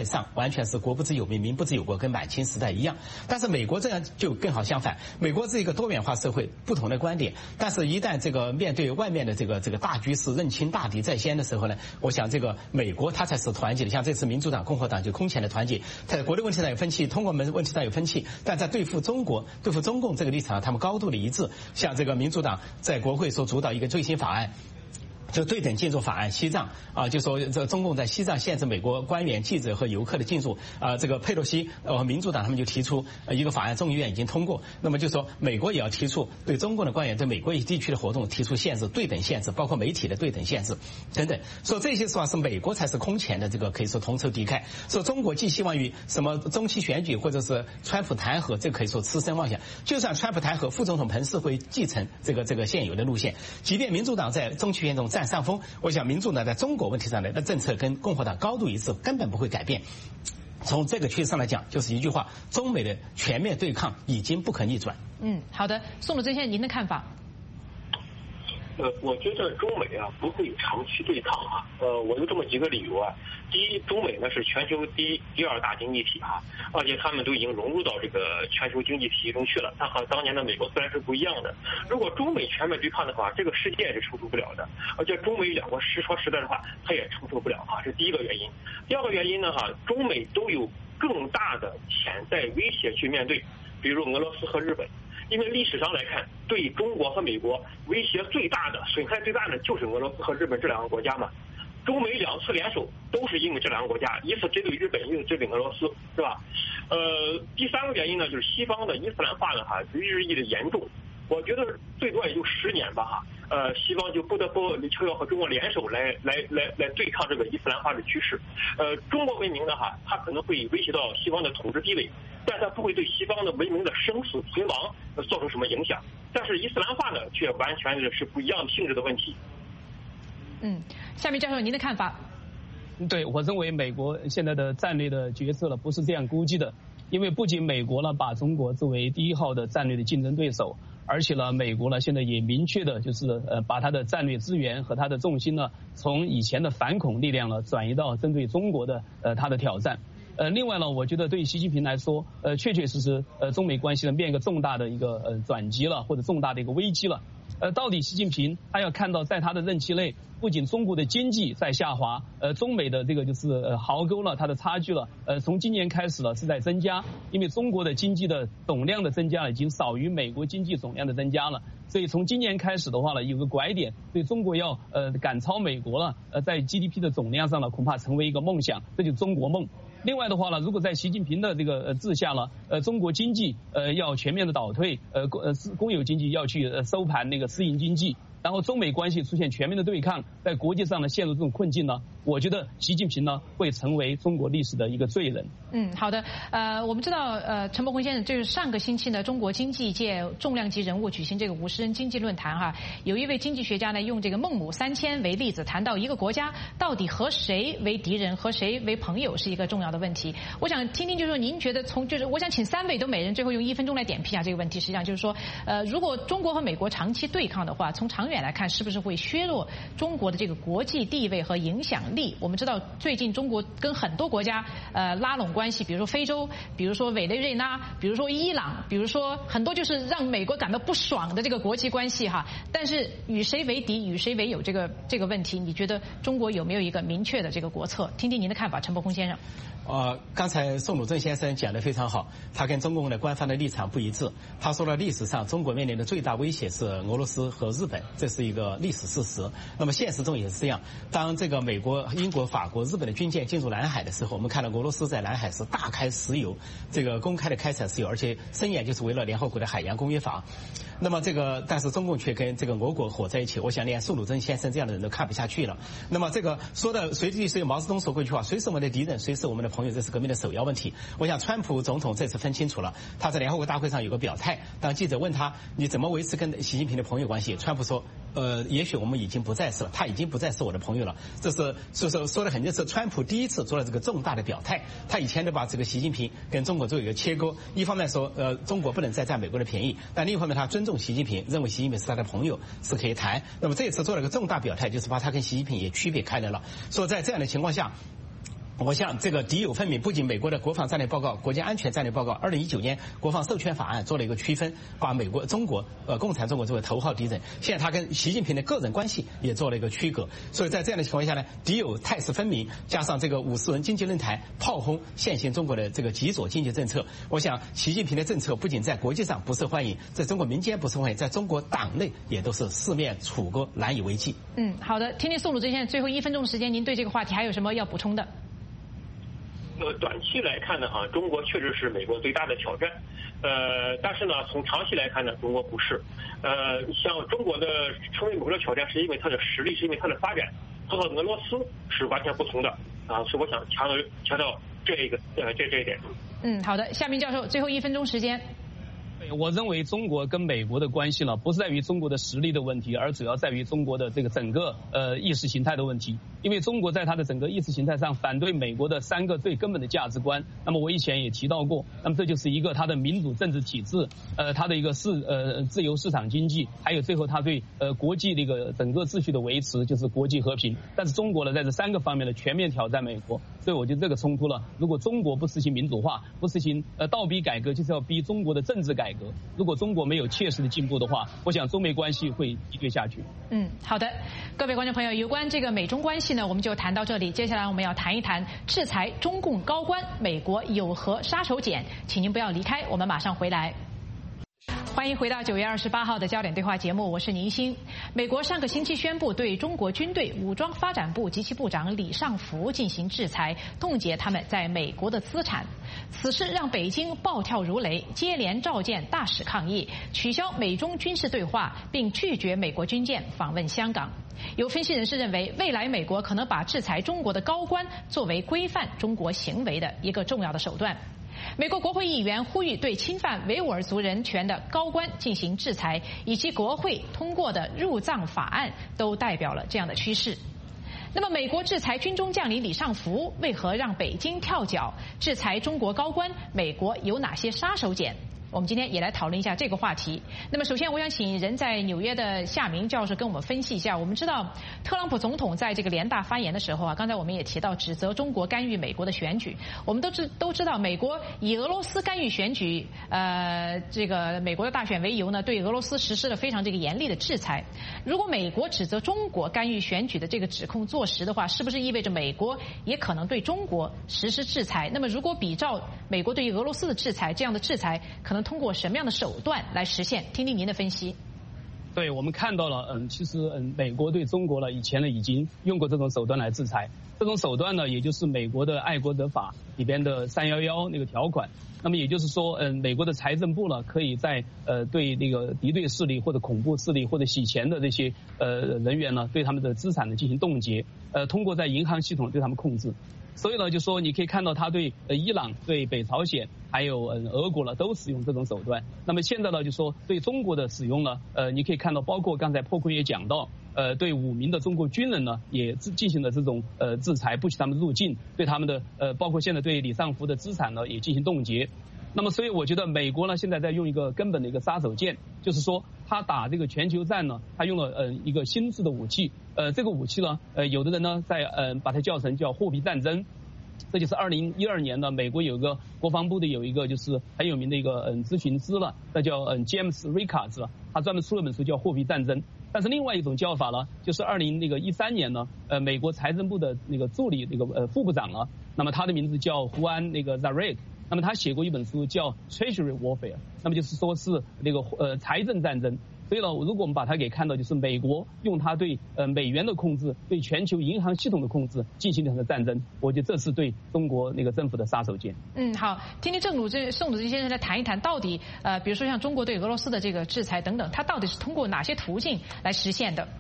完全是国不知有民，民不知有国，跟满清时代一样。但是美国这样就更好相反，美国是一个多元化社会，不同的观点，但是一旦这个面对外面的这个大局势，认清大敌在先的时候呢，我想这个美国它才是团结的。像这次民主党、共和党就空前的团结，在国内问题上有分歧，通过问题上有分歧，但在对付中国、对付中共这个立场上，他们高度的一致。像这个民主党在国会所主导一个最新法案，就对等进入法案，西藏就说这中共在西藏限制美国官员、记者和游客的进入这个佩洛西民主党他们就提出一个法案，众议院已经通过，那么就说美国也要提出对中共的官员对美国地区的活动提出限制，对等限制，包括媒体的对等限制等等。说这些实话是美国才是空前的这个可以说同仇敌忾。说中国寄希望于什么中期选举或者是川普弹劾，这可以说痴心妄想。就算川普弹劾，副总统彭斯会继承这个现有的路线，即便民主党在中期选举中占上风，我想民主党在中国问题上的政策跟共和党高度一致，根本不会改变。从这个趋势上来讲，就是一句话：中美的全面对抗已经不可逆转。 好的，宋鲁曾先生，您的看法？ 我觉得中美不会长期对抗我有这么几个理由第一，中美呢是全球第二大经济体而且他们都已经融入到这个全球经济体系中去了。它和当年的美国虽然是不一样的，如果中美全面对抗的话，这个世界是承受不了的。而且中美两国说实在的话，它也承受不了这是第一个原因。第二个原因呢中美都有更大的潜在威胁去面对，比如俄罗斯和日本。因为历史上来看，对中国和美国威胁最大的、损害最大的就是俄罗斯和日本这两个国家嘛。中美两次联手都是因为这两个国家，一次针对日本，一次针对俄罗斯，是吧？第三个原因呢，就是西方的伊斯兰化日益的严重。我觉得最多也就10年吧西方就不得不就要和中国联手来对抗这个伊斯兰化的趋势。中国文明呢它可能会威胁到西方的统治地位，但它不会对西方的文明的生死存亡造成什么影响。但是伊斯兰化呢，却完全是不一样性质的问题。 下面教授您的看法？ 对，我认为美国现在的战略的决策不是这样估计的，因为不仅美国把中国作为第一号的战略的竞争对手，而且美国现在也明确的就是把它的战略资源和它的重心从以前的反恐力量转移到针对中国的它的挑战。另外我觉得对习近平来说，确确实实中美关系面一个重大的一个转机了，或者重大的一个危机了。到底习近平他要看到，在他的任期内，不仅中国的经济在下滑，中美的这个就是壕沟它的差距从今年开始是在增加，因为中国的经济的总量的增加已经少于美国经济总量的增加了，所以从今年开始的话有个拐点，对中国要赶超美国在 GDP 的总量上恐怕成为一个梦想，这就是中国梦。另外的话如果在习近平的这个治下中国经济要全面的倒退，公有经济要去收盘那个私营经济，然后中美关系出现全面的对抗，在国际上陷入这种困境我觉得习近平会成为中国历史的一个罪人。 好的。我们知道陈伯宏先生，就是上个星期中国经济界重量级人物举行这个50人经济论坛有一位经济学家用这个孟母3000为例子，谈到一个国家到底和谁为敌人和谁为朋友是一个重要的问题。我想听听，就是说您觉得我想请3位都每人最后用1分钟来点评一下这个问题。实际上就是说如果中国和美国长期对抗的话，从长远来看是不是会削弱中国的这个国际地位和影响力？我们知道最近中国跟很多国家拉拢关系，比如说非洲，比如说委内瑞拉，比如说伊朗，比如说很多就是让美国感到不爽的这个国际关系但是与谁为敌与谁为友这个问题，你觉得中国有没有一个明确的这个国策？听听您的看法，陈伯宏先生。 刚才宋鲁正先生讲得非常好，他跟中共的官方的立场不一致。他说了，历史上中国面临的最大威胁是俄罗斯和日本，这是一个历史事实。那么现实中也是这样，当这个美国、英国、法国、日本的军舰进入南海的时候，我们看到俄罗斯在南海是大开石油，这个公开的开采石油，而且声言就是为了联合国的海洋公约法。那么但是中共却跟这个俄国火在一起，我想连宋鲁正先生这样的人都看不下去了。那么这个说的谁对谁，毛泽东说过一句话：谁是我们的敌人，谁是我们的朋友，这是革命的首要问题。我想川普总统这次分清楚了，他在联合国大会上有个表态，当记者问他你怎么维持跟习近平的朋友关系，川普说也许我们已经不再是了，他已经不再是我的朋友了。这是说的很正，是川普第一次做了这个重大的表态。他以前都把这个习近平跟中国做一个切割，一方面说中国不能再占美国的便宜，但另一方面他尊重习近平，认为习近平是他的朋友，是可以谈。那么这一次做了个重大表态，就是把他跟习近平也区别开来了，说在这样的情况下， 我想这个敌友分明，不仅美国的国防战略报告、国家安全战略报告2019年国防授权法案做了一个区分，把中国共产中国作为头号敌人。现在他跟习近平的个人关系也做了一个区隔。所以在这样的情况下呢，敌友态势分明，加上这个54人经济论坛炮轰现行中国的这个极左经济政策，我想习近平的政策不仅在国际上不受欢迎，在中国民间不受欢迎，在中国党内也都是四面楚歌，难以为继。 好的，听听宋鲁之先生最后1分钟的时间，您对这个话题还有什么要补充的？ 短期来看呢，中国确实是美国最大的挑战，但是呢，从长期来看呢，中国不是，像中国的成为美国的挑战，是因为它的实力，是因为它的发展，它和俄罗斯是完全不同的啊，所以我想强调这一点。 好的，夏明教授，最后1分钟时间。 我认为中国跟美国的关系呢，不是在于中国的实力的问题，而主要在于中国的这个整个意识形态的问题。因为中国在它的整个意识形态上反对美国的3个最根本的价值观。那么我以前也提到过，那么这就是一个它的民主政治体制，它的一个自由市场经济，还有最后它对国际这个整个秩序的维持，就是国际和平。但是中国呢，在这3个方面呢全面挑战美国，所以我觉得这个冲突了，如果中国不实行民主化，不实行倒逼改革，就是要逼中国的政治改革。如果中国没有切实的进步的话，我想中美关系会积兑下去。 好的，各位观众朋友，有关这个美中关系呢，我们就谈到这里。接下来我们要谈一谈制裁中共高官，美国有何杀手锏？请您不要离开，我们马上回来。欢迎回到9月28号的焦点对话节目，我是宁鑫。美国上个星期宣布对中国军队武装发展部及其部长李尚福进行制裁，冻结他们在美国的资产。此事让北京暴跳如雷，接连召见大使抗议，取消美中军事对话，并拒绝美国军舰访问香港。有分析人士认为，未来美国可能把制裁中国的高官作为规范中国行为的一个重要的手段。美国国会议员呼吁对侵犯维吾尔族人权的高官进行制裁，以及国会通过的入藏法案都代表了这样的趋势。那么美国制裁军中将领李尚福，为何让北京跳脚？制裁中国高官，美国有哪些杀手锏？我们今天也来讨论一下这个话题。那么首先我想请人在纽约的夏明教授跟我们分析一下。我们知道特朗普总统在这个联大发言的时候刚才我们也提到指责中国干预美国的选举。我们都知道美国以俄罗斯干预选举这个美国的大选为由呢，对俄罗斯实施了非常这个严厉的制裁。如果美国指责中国干预选举的这个指控坐实的话，是不是意味着美国也可能对中国实施制裁？那么如果比照美国对于俄罗斯的制裁，这样的制裁可能通过什么样的手段来实现？听听您的分析。 对，我们看到了，其实美国对中国呢，以前呢已经用过这种手段来制裁。这种手段呢，也就是美国的爱国者法里边的311那个条款。那么也就是说，美国的财政部呢，可以在对那个敌对势力或者恐怖势力或者洗钱的这些人员呢，对他们的资产呢进行冻结，通过在银行系统对他们控制。所以呢，就说你可以看到他对伊朗、对北朝鲜还有俄国呢都使用这种手段。那么现在呢，就说对中国的使用呢，你可以看到，包括刚才破坤也讲到，对5名的中国军人呢也进行了这种制裁，不许他们入境，对他们的包括现在对李尚福的资产呢也进行冻结。那么所以我觉得美国呢现在在用一个根本的一个杀手锏，就是说他打这个全球战呢，他用了一个新式的武器。这个武器呢，有的人呢在把它叫货币战争。这就是2012年呢，美国有个国防部的有一个就是很有名的一个咨询师了，那叫James Rickards 了，他专门出了本书叫《货币战争》。但是另外一种叫法呢，就是2013年呢，美国财政部的那个助理那个副部长了，那么他的名字叫胡安那个 Zarek。那么他写过一本书叫 Treasury Warfare， 那么就是说是那个财政战争。所以呢，如果我们把它给看到，就是美国用它对美元的控制、对全球银行系统的控制进行的战争，我觉得这是对中国那个政府的杀手锏。 好，听听宋鲁之先生来谈一谈，到底比如说像中国对俄罗斯的这个制裁等等，它到底是通过哪些途径来实现的？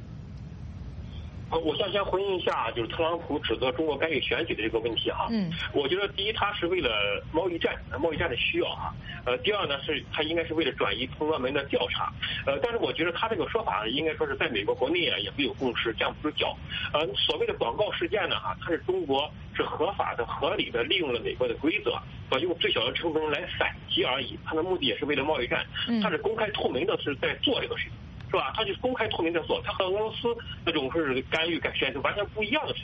我想先回应一下，就是特朗普指责中国干预选举的这个问题哈。我觉得第一，他是为了贸易战的需要哈。第二呢，是他应该是为了转移通俄门的调查。但是我觉得他这个说法应该说是在美国国内也没有共识，站不住脚。所谓的广告事件呢哈，它是中国是合法的、合理的利用了美国的规则，用最小的成本来反击而已。他的目的也是为了贸易战，他是公开透明的是在做这个事情。是吧？他就是公开透明的做，他和俄罗斯那种是干预选举完全不一样的事情。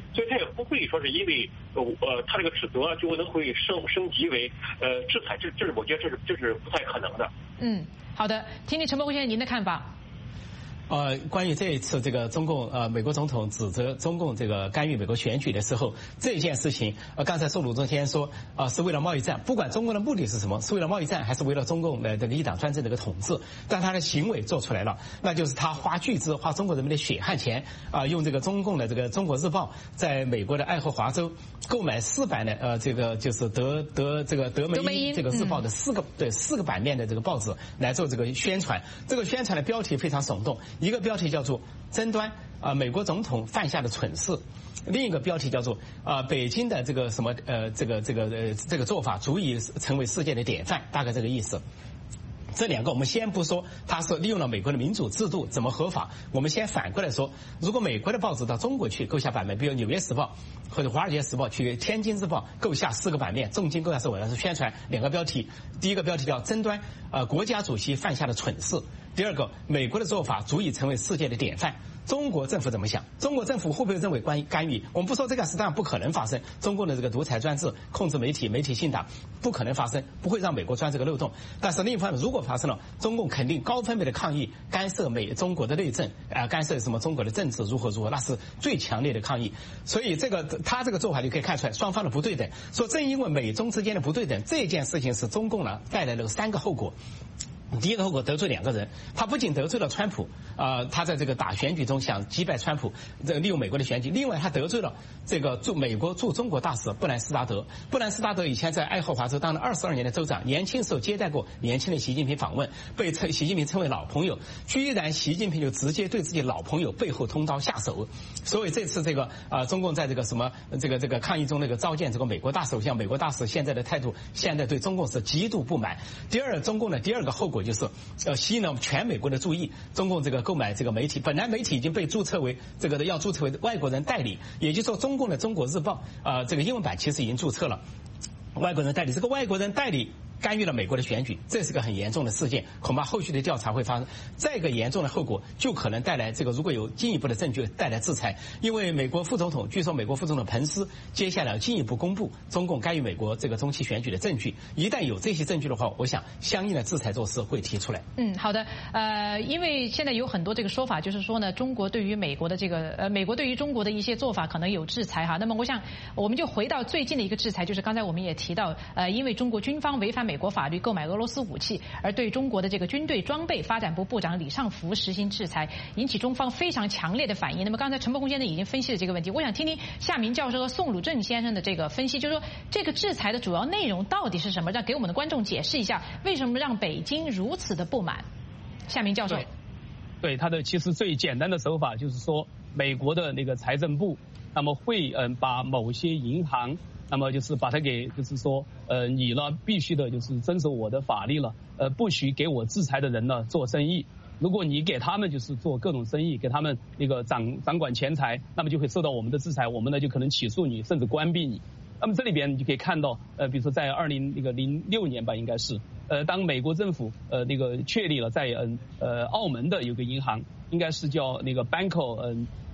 所以他也不会说是因为他这个指责就能会升级为制裁，这是我觉得这是不太可能的。 好的，听听陈伯虎先生您的看法。 关于这一次这个中共美国总统指责中共这个干预美国选举的时候，这件事情刚才宋鲁中先生说是为了贸易战，不管中共的目的是什么，是为了贸易战还是为了中共的这个一党专政这个统治，但他的行为做出来了，那就是他花巨资花中国人民的血汗钱用这个中共的这个《中国日报》在美国的爱荷华州购买4版的这个就是德梅因这个日报的4个版面的这个报纸来做这个宣传。这个宣传的标题非常耸动，一个标题叫做争端美国总统犯下的蠢事，另一个标题叫做北京的这个什么这个做法足以成为世界的典范，大概这个意思。这两个我们先不说他是利用了美国的民主制度怎么合法，我们先反过来说，如果美国的报纸到中国去购下版面，比如《纽约时报》或者《华尔街时报》去《天津日报》购下4个版面，重金购下4个版面，是宣传2个标题，第一个标题叫争端国家主席犯下的蠢事，第二个美国的做法足以成为世界的典范。中国政府怎么想？中国政府会不会认为干预？我们不说这个事当然不可能发生，中共的这个独裁专制控制媒体信党不可能发生，不会让美国钻这个漏洞。但是另一方面，如果发生了，中共肯定高分贝的抗议，干涉中国的内政干涉什么中国的政治如何，那是最强烈的抗议。所以他这个做法就可以看出来双方的不对等。说正因为美中之间的不对等，这件事情是中共呢带来了3个后果。第一个后果得罪2个人，他不仅得罪了川普，他在这个打选举中想击败川普，利用美国的选举。另外，他得罪了这个美国驻中国大使布兰斯达德。布兰斯达德以前在爱荷华州当了22年的州长，年轻时候接待过年轻的习近平访问，被习近平称为老朋友。居然习近平就直接对自己老朋友背后通刀下手。所以这次这个中共在这个什么这个抗议中召见这个美国大首相，美国大使现在的态度，现在对中共是极度不满。中共的第二个后果就是吸引了全美国的注意。中共这个购买这个媒体，本来媒体已经被注册为要注册为外国人代理，也就是说中共的《中国日报》这个英文版其实已经注册了外国人代理。这个外国人代理干预了美国的选举，这是个很严重的事件，恐怕后续的调查会发生。再一个严重的后果就可能带来如果有进一步的证据带来制裁，因为据说美国副总统彭斯接下来进一步公布中共干预美国这个中期选举的证据，一旦有这些证据的话，我想相应的制裁措施会提出来。 好的，因为现在有很多这个说法，就是说呢，中国对于美国的美国对于中国的一些做法可能有制裁哈。那么我想我们就回到最近的一个制裁，就是刚才我们也提到，因为中国军方违反美国法律购买俄罗斯武器，而对中国的这个军队装备发展部部长李尚福实行制裁，引起中方非常强烈的反应。那么刚才陈伯宏先生已经分析了这个问题，我想听听夏明教授和宋鲁正先生的这个分析，就是说这个制裁的主要内容到底是什么？让给我们的观众解释一下，为什么让北京如此的不满？夏明教授， 对他的其实最简单的手法就是说，美国的那个财政部，那么会把某些银行。那么就是把它给，就是说，你呢必须的就是遵守我的法律了，不许给我制裁的人呢做生意。如果你给他们就是做各种生意，给他们那个掌管钱财，那么就会受到我们的制裁，我们呢就可能起诉你，甚至关闭你。那么这里边你就可以看到，比如说在2006年吧，应该是，当美国政府那个确立了在澳门的有个银行，应该是叫那个 Banco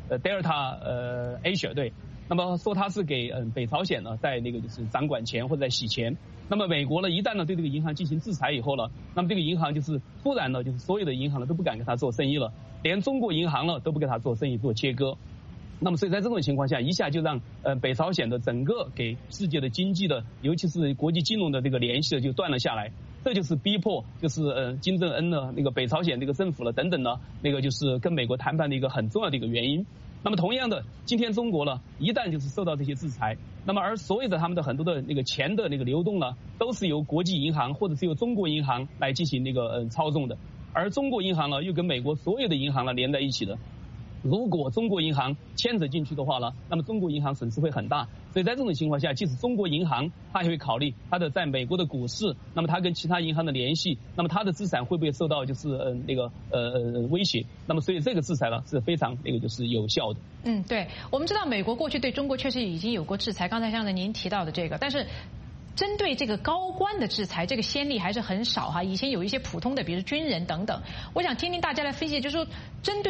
Delta Asia 对。那么说他是给北朝鲜呢在那个就是掌管钱或者在洗钱。那么美国呢一旦呢对这个银行进行制裁以后呢，那么这个银行就是突然呢就是所有的银行呢都不敢跟他做生意了，连中国银行呢都不跟他做生意做切割。那么所以在这种情况下，一下就让北朝鲜的整个给世界的经济的，尤其是国际金融的这个联系就断了下来。这就是逼迫，就是金正恩呢那个北朝鲜这个政府了等等呢，那个就是跟美国谈判的一个很重要的一个原因。那么同样的，今天中国呢，一旦就是受到这些制裁，那么而所有的他们的很多的那个钱的那个流动呢，都是由国际银行或者是由中国银行来进行那个操纵的，而中国银行呢又跟美国所有的银行呢连在一起的。如果中国银行牵扯进去的话呢，那么中国银行损失会很大。所以在这种情况下，即使中国银行，它也会考虑它的在美国的股市，那么它跟其他银行的联系，那么它的资产会不会受到就是威胁？那么所以这个制裁呢是非常那个就是有效的。 对，我们知道美国过去对中国确实已经有过制裁，刚才像您提到的这个，但是针对这个高官的制裁，这个先例还是很少哈。以前有一些普通的，比如军人等等。我想听听大家来分析，就是说针对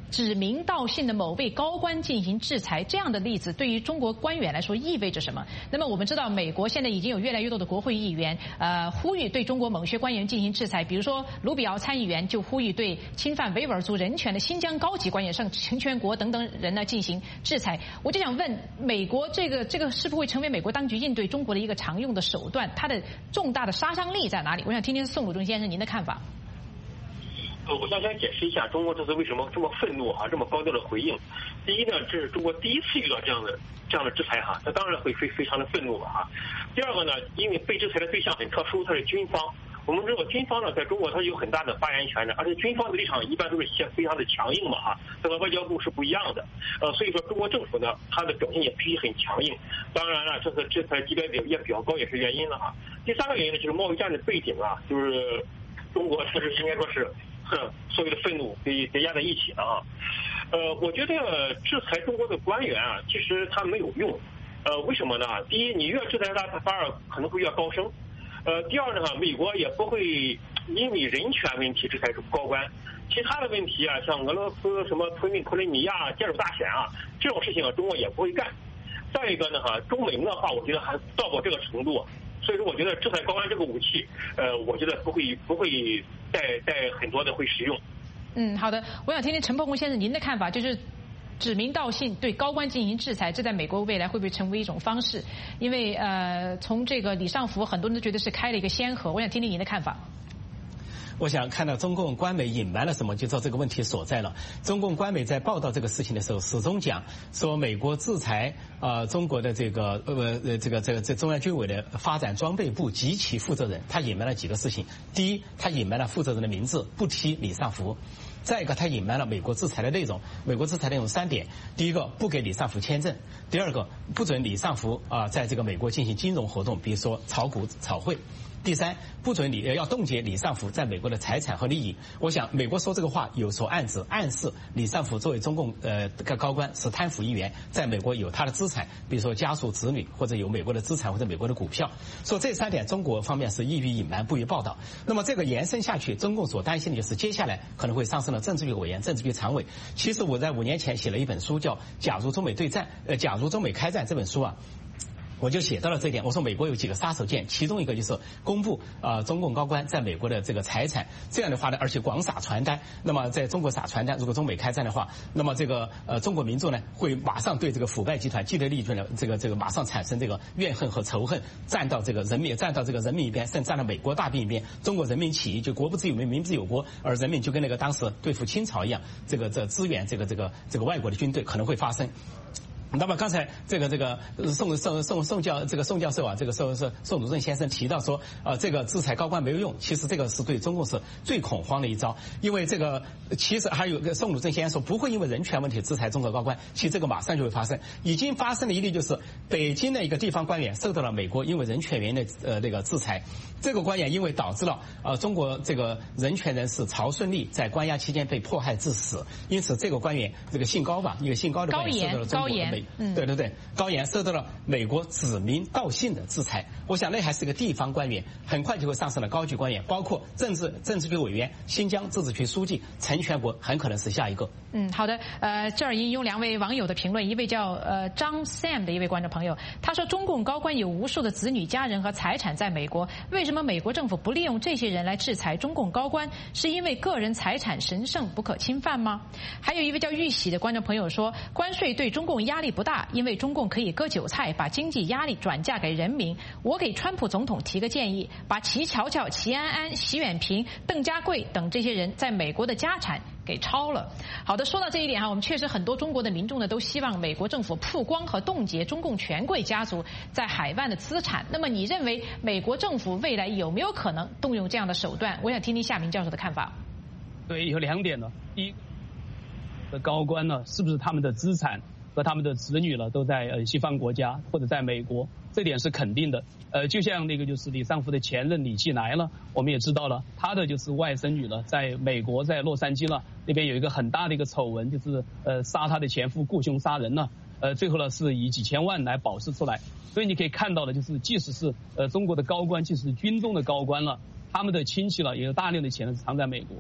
指名道姓的某位高官进行制裁，这样的例子对于中国官员来说意味着什么？那么我们知道，美国现在已经有越来越多的国会议员呼吁对中国某些官员进行制裁，比如说卢比奥参议员就呼吁对侵犯维吾尔族人权的新疆高级官员像陈全国等等人呢进行制裁。我就想问，美国这个是不是会成为美国当局应对中国的一个常用的手段？它的重大的杀伤力在哪里？我想听听宋鲁仲先生您的看法。 我想解释一下中国这次为什么这么愤怒这么高调的回应。第一呢，这是中国第一次遇到这样的制裁那当然会非常的愤怒第二个呢，因为被制裁的对象很特殊，它是军方。我们知道军方呢，在中国它有很大的发言权的，而且军方的立场一般都是非常的强硬嘛这和外交部是不一样的。所以说中国政府呢，它的表现也必须很强硬。当然了，这次制裁级别也比较高，也是原因了第三个原因呢，就是贸易战的背景就是中国确实应该说是所有的愤怒叠加在一起了我觉得制裁中国的官员其实他没有用。为什么呢？第一，你越制裁他反而可能会越高升。第二呢，美国也不会因为人权问题制裁高官，其他的问题像俄罗斯什么吞并克里米亚、介入大选这种事情中国也不会干。再一个呢中美恶化，我觉得还到不这个程度。所以说，我觉得制裁高官这个武器，我觉得不会再很多的会使用。 好的，我想听听陈伯宏先生您的看法，就是指名道姓对高官进行制裁，这在美国未来会不会成为一种方式？因为从这个李尚福，很多人都觉得是开了一个先河，我想听听您的看法。 我想看到中共官媒隐瞒了什么，就知道这个问题所在了。中共官媒在报道这个事情的时候，始终讲说美国制裁中国的这个中央军委的发展装备部及其负责人，他隐瞒了几个事情。第一，他隐瞒了负责人的名字，不提李尚福。再一个，他隐瞒了美国制裁的内容。美国制裁内容3点：第一个，不给李尚福签证；第二个，不准李尚福在这个美国进行金融活动，比如说炒股、炒汇；第三，不准要冻结李尚福在美国的财产和利益。我想，美国说这个话有所暗示李尚福作为中共高官是贪腐一员，在美国有他的资产，比如说家属、子女，或者有美国的资产或者美国的股票。说这3点，中国方面是易于隐瞒，不予报道。那么这个延伸下去，中共所担心的就是接下来可能会上升了政治局委员、政治局常委。其实我在5年前写了一本书，叫《假如中美开战》这本书我就写到了这一点。我说美国有几个杀手锏，其中一个就是公布中共高官在美国的这个财产，这样的话呢，而且广撒传单。那么在中国撒传单，如果中美开战的话，那么这个中国民众呢会马上对这个腐败集团既得利益的这个马上产生这个怨恨和仇恨，站到这个人民一边，甚至站到美国大兵一边。中国人民起义，就国不自有民，民不自有国，而人民就跟那个当时对付清朝一样，这支援这个外国的军队可能会发生。那么刚才这个宋教授这个宋鲁正先生提到说这个制裁高官没有用，其实这个是对中共是最恐慌的一招。因为这个其实还有个宋鲁正先生说不会因为人权问题制裁中国高官，其实这个马上就会发生。已经发生的一例就是北京的一个地方官员受到了美国因为人权原因的那个制裁。这个官员因为导致了中国这个人权人士曹顺利在关押期间被迫害致死，因此这个官员这个姓高吧，一个姓高的官员受到了中国的高岩受到了美国指名道姓的制裁。我想那还是个地方官员，很快就会上升了高级官员，包括政治局委员、新疆自治区书记陈全国很可能是下一个。 好的，这儿引用2位网友的评论，一位叫张 Sam 的一位观众朋友，他说中共高官有无数的子女、家人和财产在美国，为什么美国政府不利用这些人来制裁中共高官？是因为个人财产神圣不可侵犯吗？还有一位叫玉喜的观众朋友说，关税对中共压力不大，因为中共可以割韭菜，把经济压力转嫁给人民。我给川普总统提个建议，把齐乔乔、齐安安、习远平、邓家贵等这些人在美国的家产给抄了。好的，说到这一点我们确实很多中国的民众呢都希望美国政府曝光和冻结中共权贵家族在海外的资产。那么你认为美国政府未来有没有可能动用这样的手段？我想听听夏明教授的看法。 对，有2点呢。第一个，高官呢是不是他们的资产和他们的子女呢都在西方国家或者在美国，这点是肯定的。就像那个就是李尚福的前任李继来呢，我们也知道了他的就是外甥女呢在美国在洛杉矶呢那边有一个很大的一个丑闻，就是杀他的前夫雇凶杀人呢，最后呢是以几千万来保释出来。所以你可以看到的就是即使是中国的高官，即使是军中的高官了，他们的亲戚了也有大量的钱藏在美国。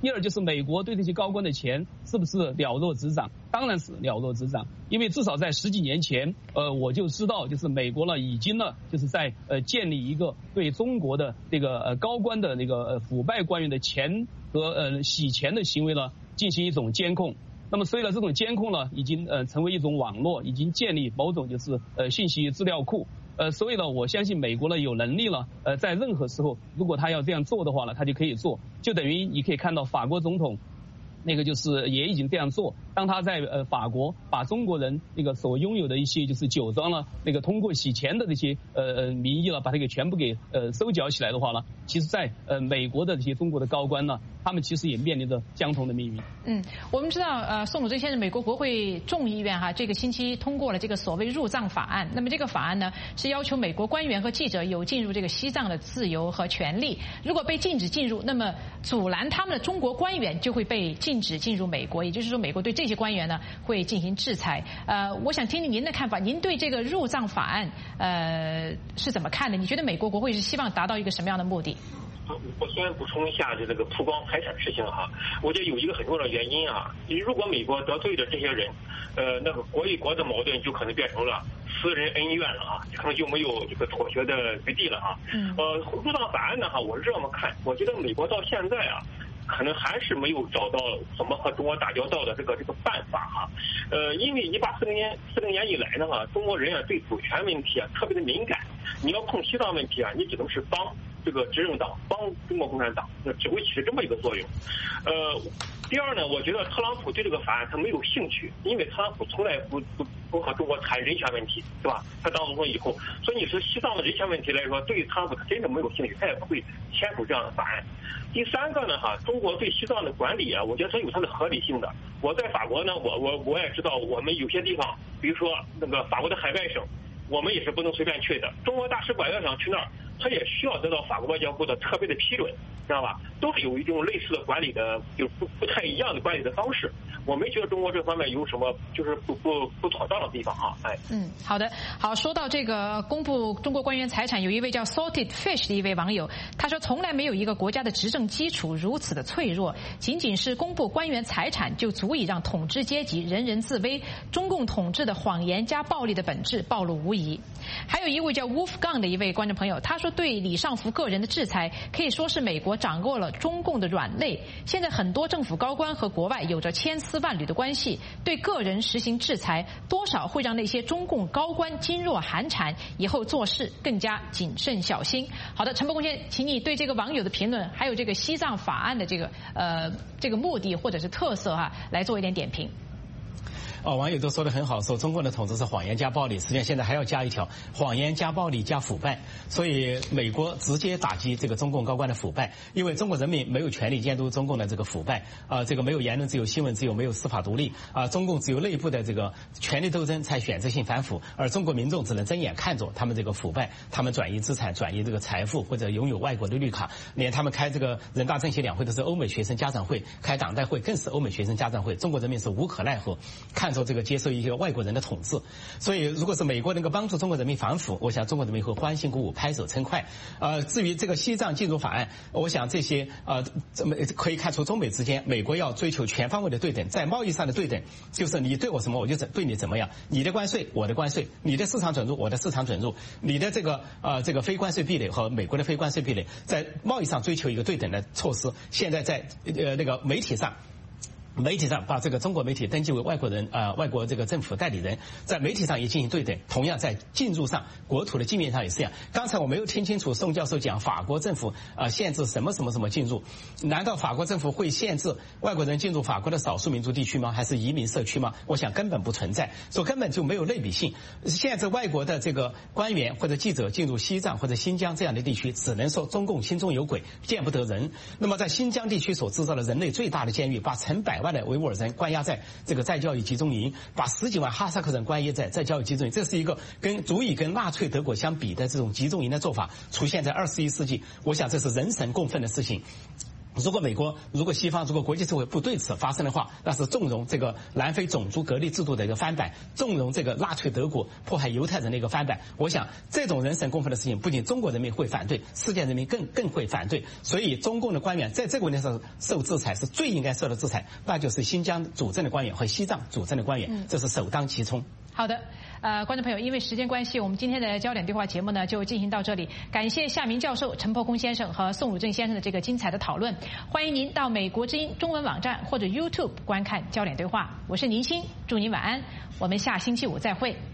第二就是美国对这些高官的钱是不是了若指掌？当然是了若指掌，因为至少在10几年前，我就知道，就是美国呢已经呢就是在建立一个对中国的这个高官的那个腐败官员的钱和洗钱的行为呢进行一种监控。那么所以呢，这种监控呢已经成为一种网络，已经建立某种就是信息资料库。所以呢，我相信美国呢有能力了，在任何时候，如果他要这样做的话呢，他就可以做。就等于你可以看到法国总统，那个就是也已经这样做。当他在法国把中国人那个所拥有的一些就是酒庄了，那个通过洗钱的这些名义了，把它给全部给收缴起来的话呢，其实在美国的这些中国的高官呢，他们其实也面临着相同的命运。 我们知道宋鲁珍先生，美国国会众议院这个星期通过了这个所谓入藏法案。那么这个法案呢，是要求美国官员和记者有进入这个西藏的自由和权利。如果被禁止进入，那么阻拦他们的中国官员就会被禁止进入美国，也就是说，美国对这些官员呢会进行制裁。我想听听您的看法，您对这个入藏法案是怎么看的？你觉得美国国会是希望达到一个什么样的目的？ 我先补充一下这个曝光财产事情哈，我觉得有一个很重要的原因啊，如果美国得罪的这些人，那个国与国的矛盾就可能变成了私人恩怨了啊，可能就没有这个妥协的余地了啊。入藏法案呢我是这么看，我觉得美国到现在啊，可能还是没有找到怎么和中国打交道的这个办法哈。因为1840年以来呢中国人对主权问题特别的敏感，你要碰西藏问题你只能是帮这个执政党，帮中国共产党，只会起着这么一个作用。第二呢，我觉得特朗普对这个法案他没有兴趣，因为特朗普从来不和中国谈人权问题，对吧？他当总统以后，所以你说西藏的人权问题来说，对于特朗普他真的没有兴趣，他也不会签署这样的法案。第三个呢中国对西藏的管理我觉得它有它的合理性的。我在法国呢，我也知道，我们有些地方，比如说那个法国的海外省，我们也是不能随便去的。中国大使馆要想去那儿，他也需要得到法国外交部的特别的批准，知道吧？都是有一种类似的管理的，就不太一样的管理的方式。我没觉得中国这方面有什么就是不妥当的地方好的，好，说到这个公布中国官员财产，有一位叫 Salted Fish 的一位网友，他说从来没有一个国家的执政基础如此的脆弱，仅仅是公布官员财产就足以让统治阶级人人自危，中共统治的谎言加暴力的本质暴露无遗。还有一位叫 Wolfgang 的一位观众朋友，他说对李尚福个人的制裁可以说是美国掌握了中共的软肋，现在很多政府高官和国外有着千丝万缕的关系，对个人实行制裁多少会让那些中共高官噤若寒蝉，以后做事更加谨慎小心。好的，陈伯公先，请你对这个网友的评论还有这个西藏法案的这个目的或者是特色来做一点点评。 网友都说得很好，说中共的统治是谎言加暴力，实际上现在还要加一条谎言加暴力加腐败。所以美国直接打击这个中共高官的腐败，因为中国人民没有权利监督中共的这个腐败这个没有言论自由、新闻自由，没有司法独立中共只有内部的这个权力斗争才选择性反腐，而中国民众只能睁眼看着他们这个腐败，他们转移资产、转移这个财富，或者拥有外国的绿卡，连他们开这个人大政协两会都是欧美学生家长会，开党代会更是欧美学生家长会，中国人民是无可奈何，看着这个接受一个外国人的统治。所以如果是美国能够帮助中国人民反腐，我想中国人民会欢欣鼓舞、拍手称快。至于这个西藏进入法案，我想这些可以看出中美之间，美国要追求全方位的对等，在贸易上的对等，就是你对我什么我就对你怎么样，你的关税我的关税，你的市场准入我的市场准入，你的这个非关税壁垒和美国的非关税壁垒，在贸易上追求一个对等的措施。现在在那个媒体上把这个中国媒体登记为外国人外国这个政府代理人，在媒体上也进行对等，同样在进入上国土的境面上也是这样。刚才我没有听清楚宋教授讲法国政府限制什么进入，难道法国政府会限制外国人进入法国的少数民族地区吗？还是移民社区吗？我想根本不存在，所以根本就没有类比性。限制外国的这个官员或者记者进入西藏或者新疆这样的地区，只能说中共心中有鬼，见不得人。那么在新疆地区所制造的人类最大的监狱，把成百万的维吾尔人关押在这个再教育集中营，把10几万哈萨克人关押在再教育集中营，这是一个足以跟纳粹德国相比的这种集中营的做法，出现在21世纪，我想这是人神共愤的事情。 如果西方国际社会不对此发声的话，那是纵容这个南非种族隔离制度的一个翻版，纵容这个纳粹德国迫害犹太人的一个翻版。我想这种人神共愤的事情，不仅中国人民会反对，世界人民更会反对。所以中共的官员在这个问题上受制裁，是最应该受的制裁，那就是新疆主政的官员和西藏主政的官员，这是首当其冲。 好的，观众朋友，因为时间关系，我们今天的焦点对话节目呢就进行到这里。感谢夏明教授、陈破空先生和宋汝正先生的这个精彩的讨论。欢迎您到美国之音中文网站或者 YouTube 观看焦点对话。我是宁鑫，祝您晚安，我们下星期五再会。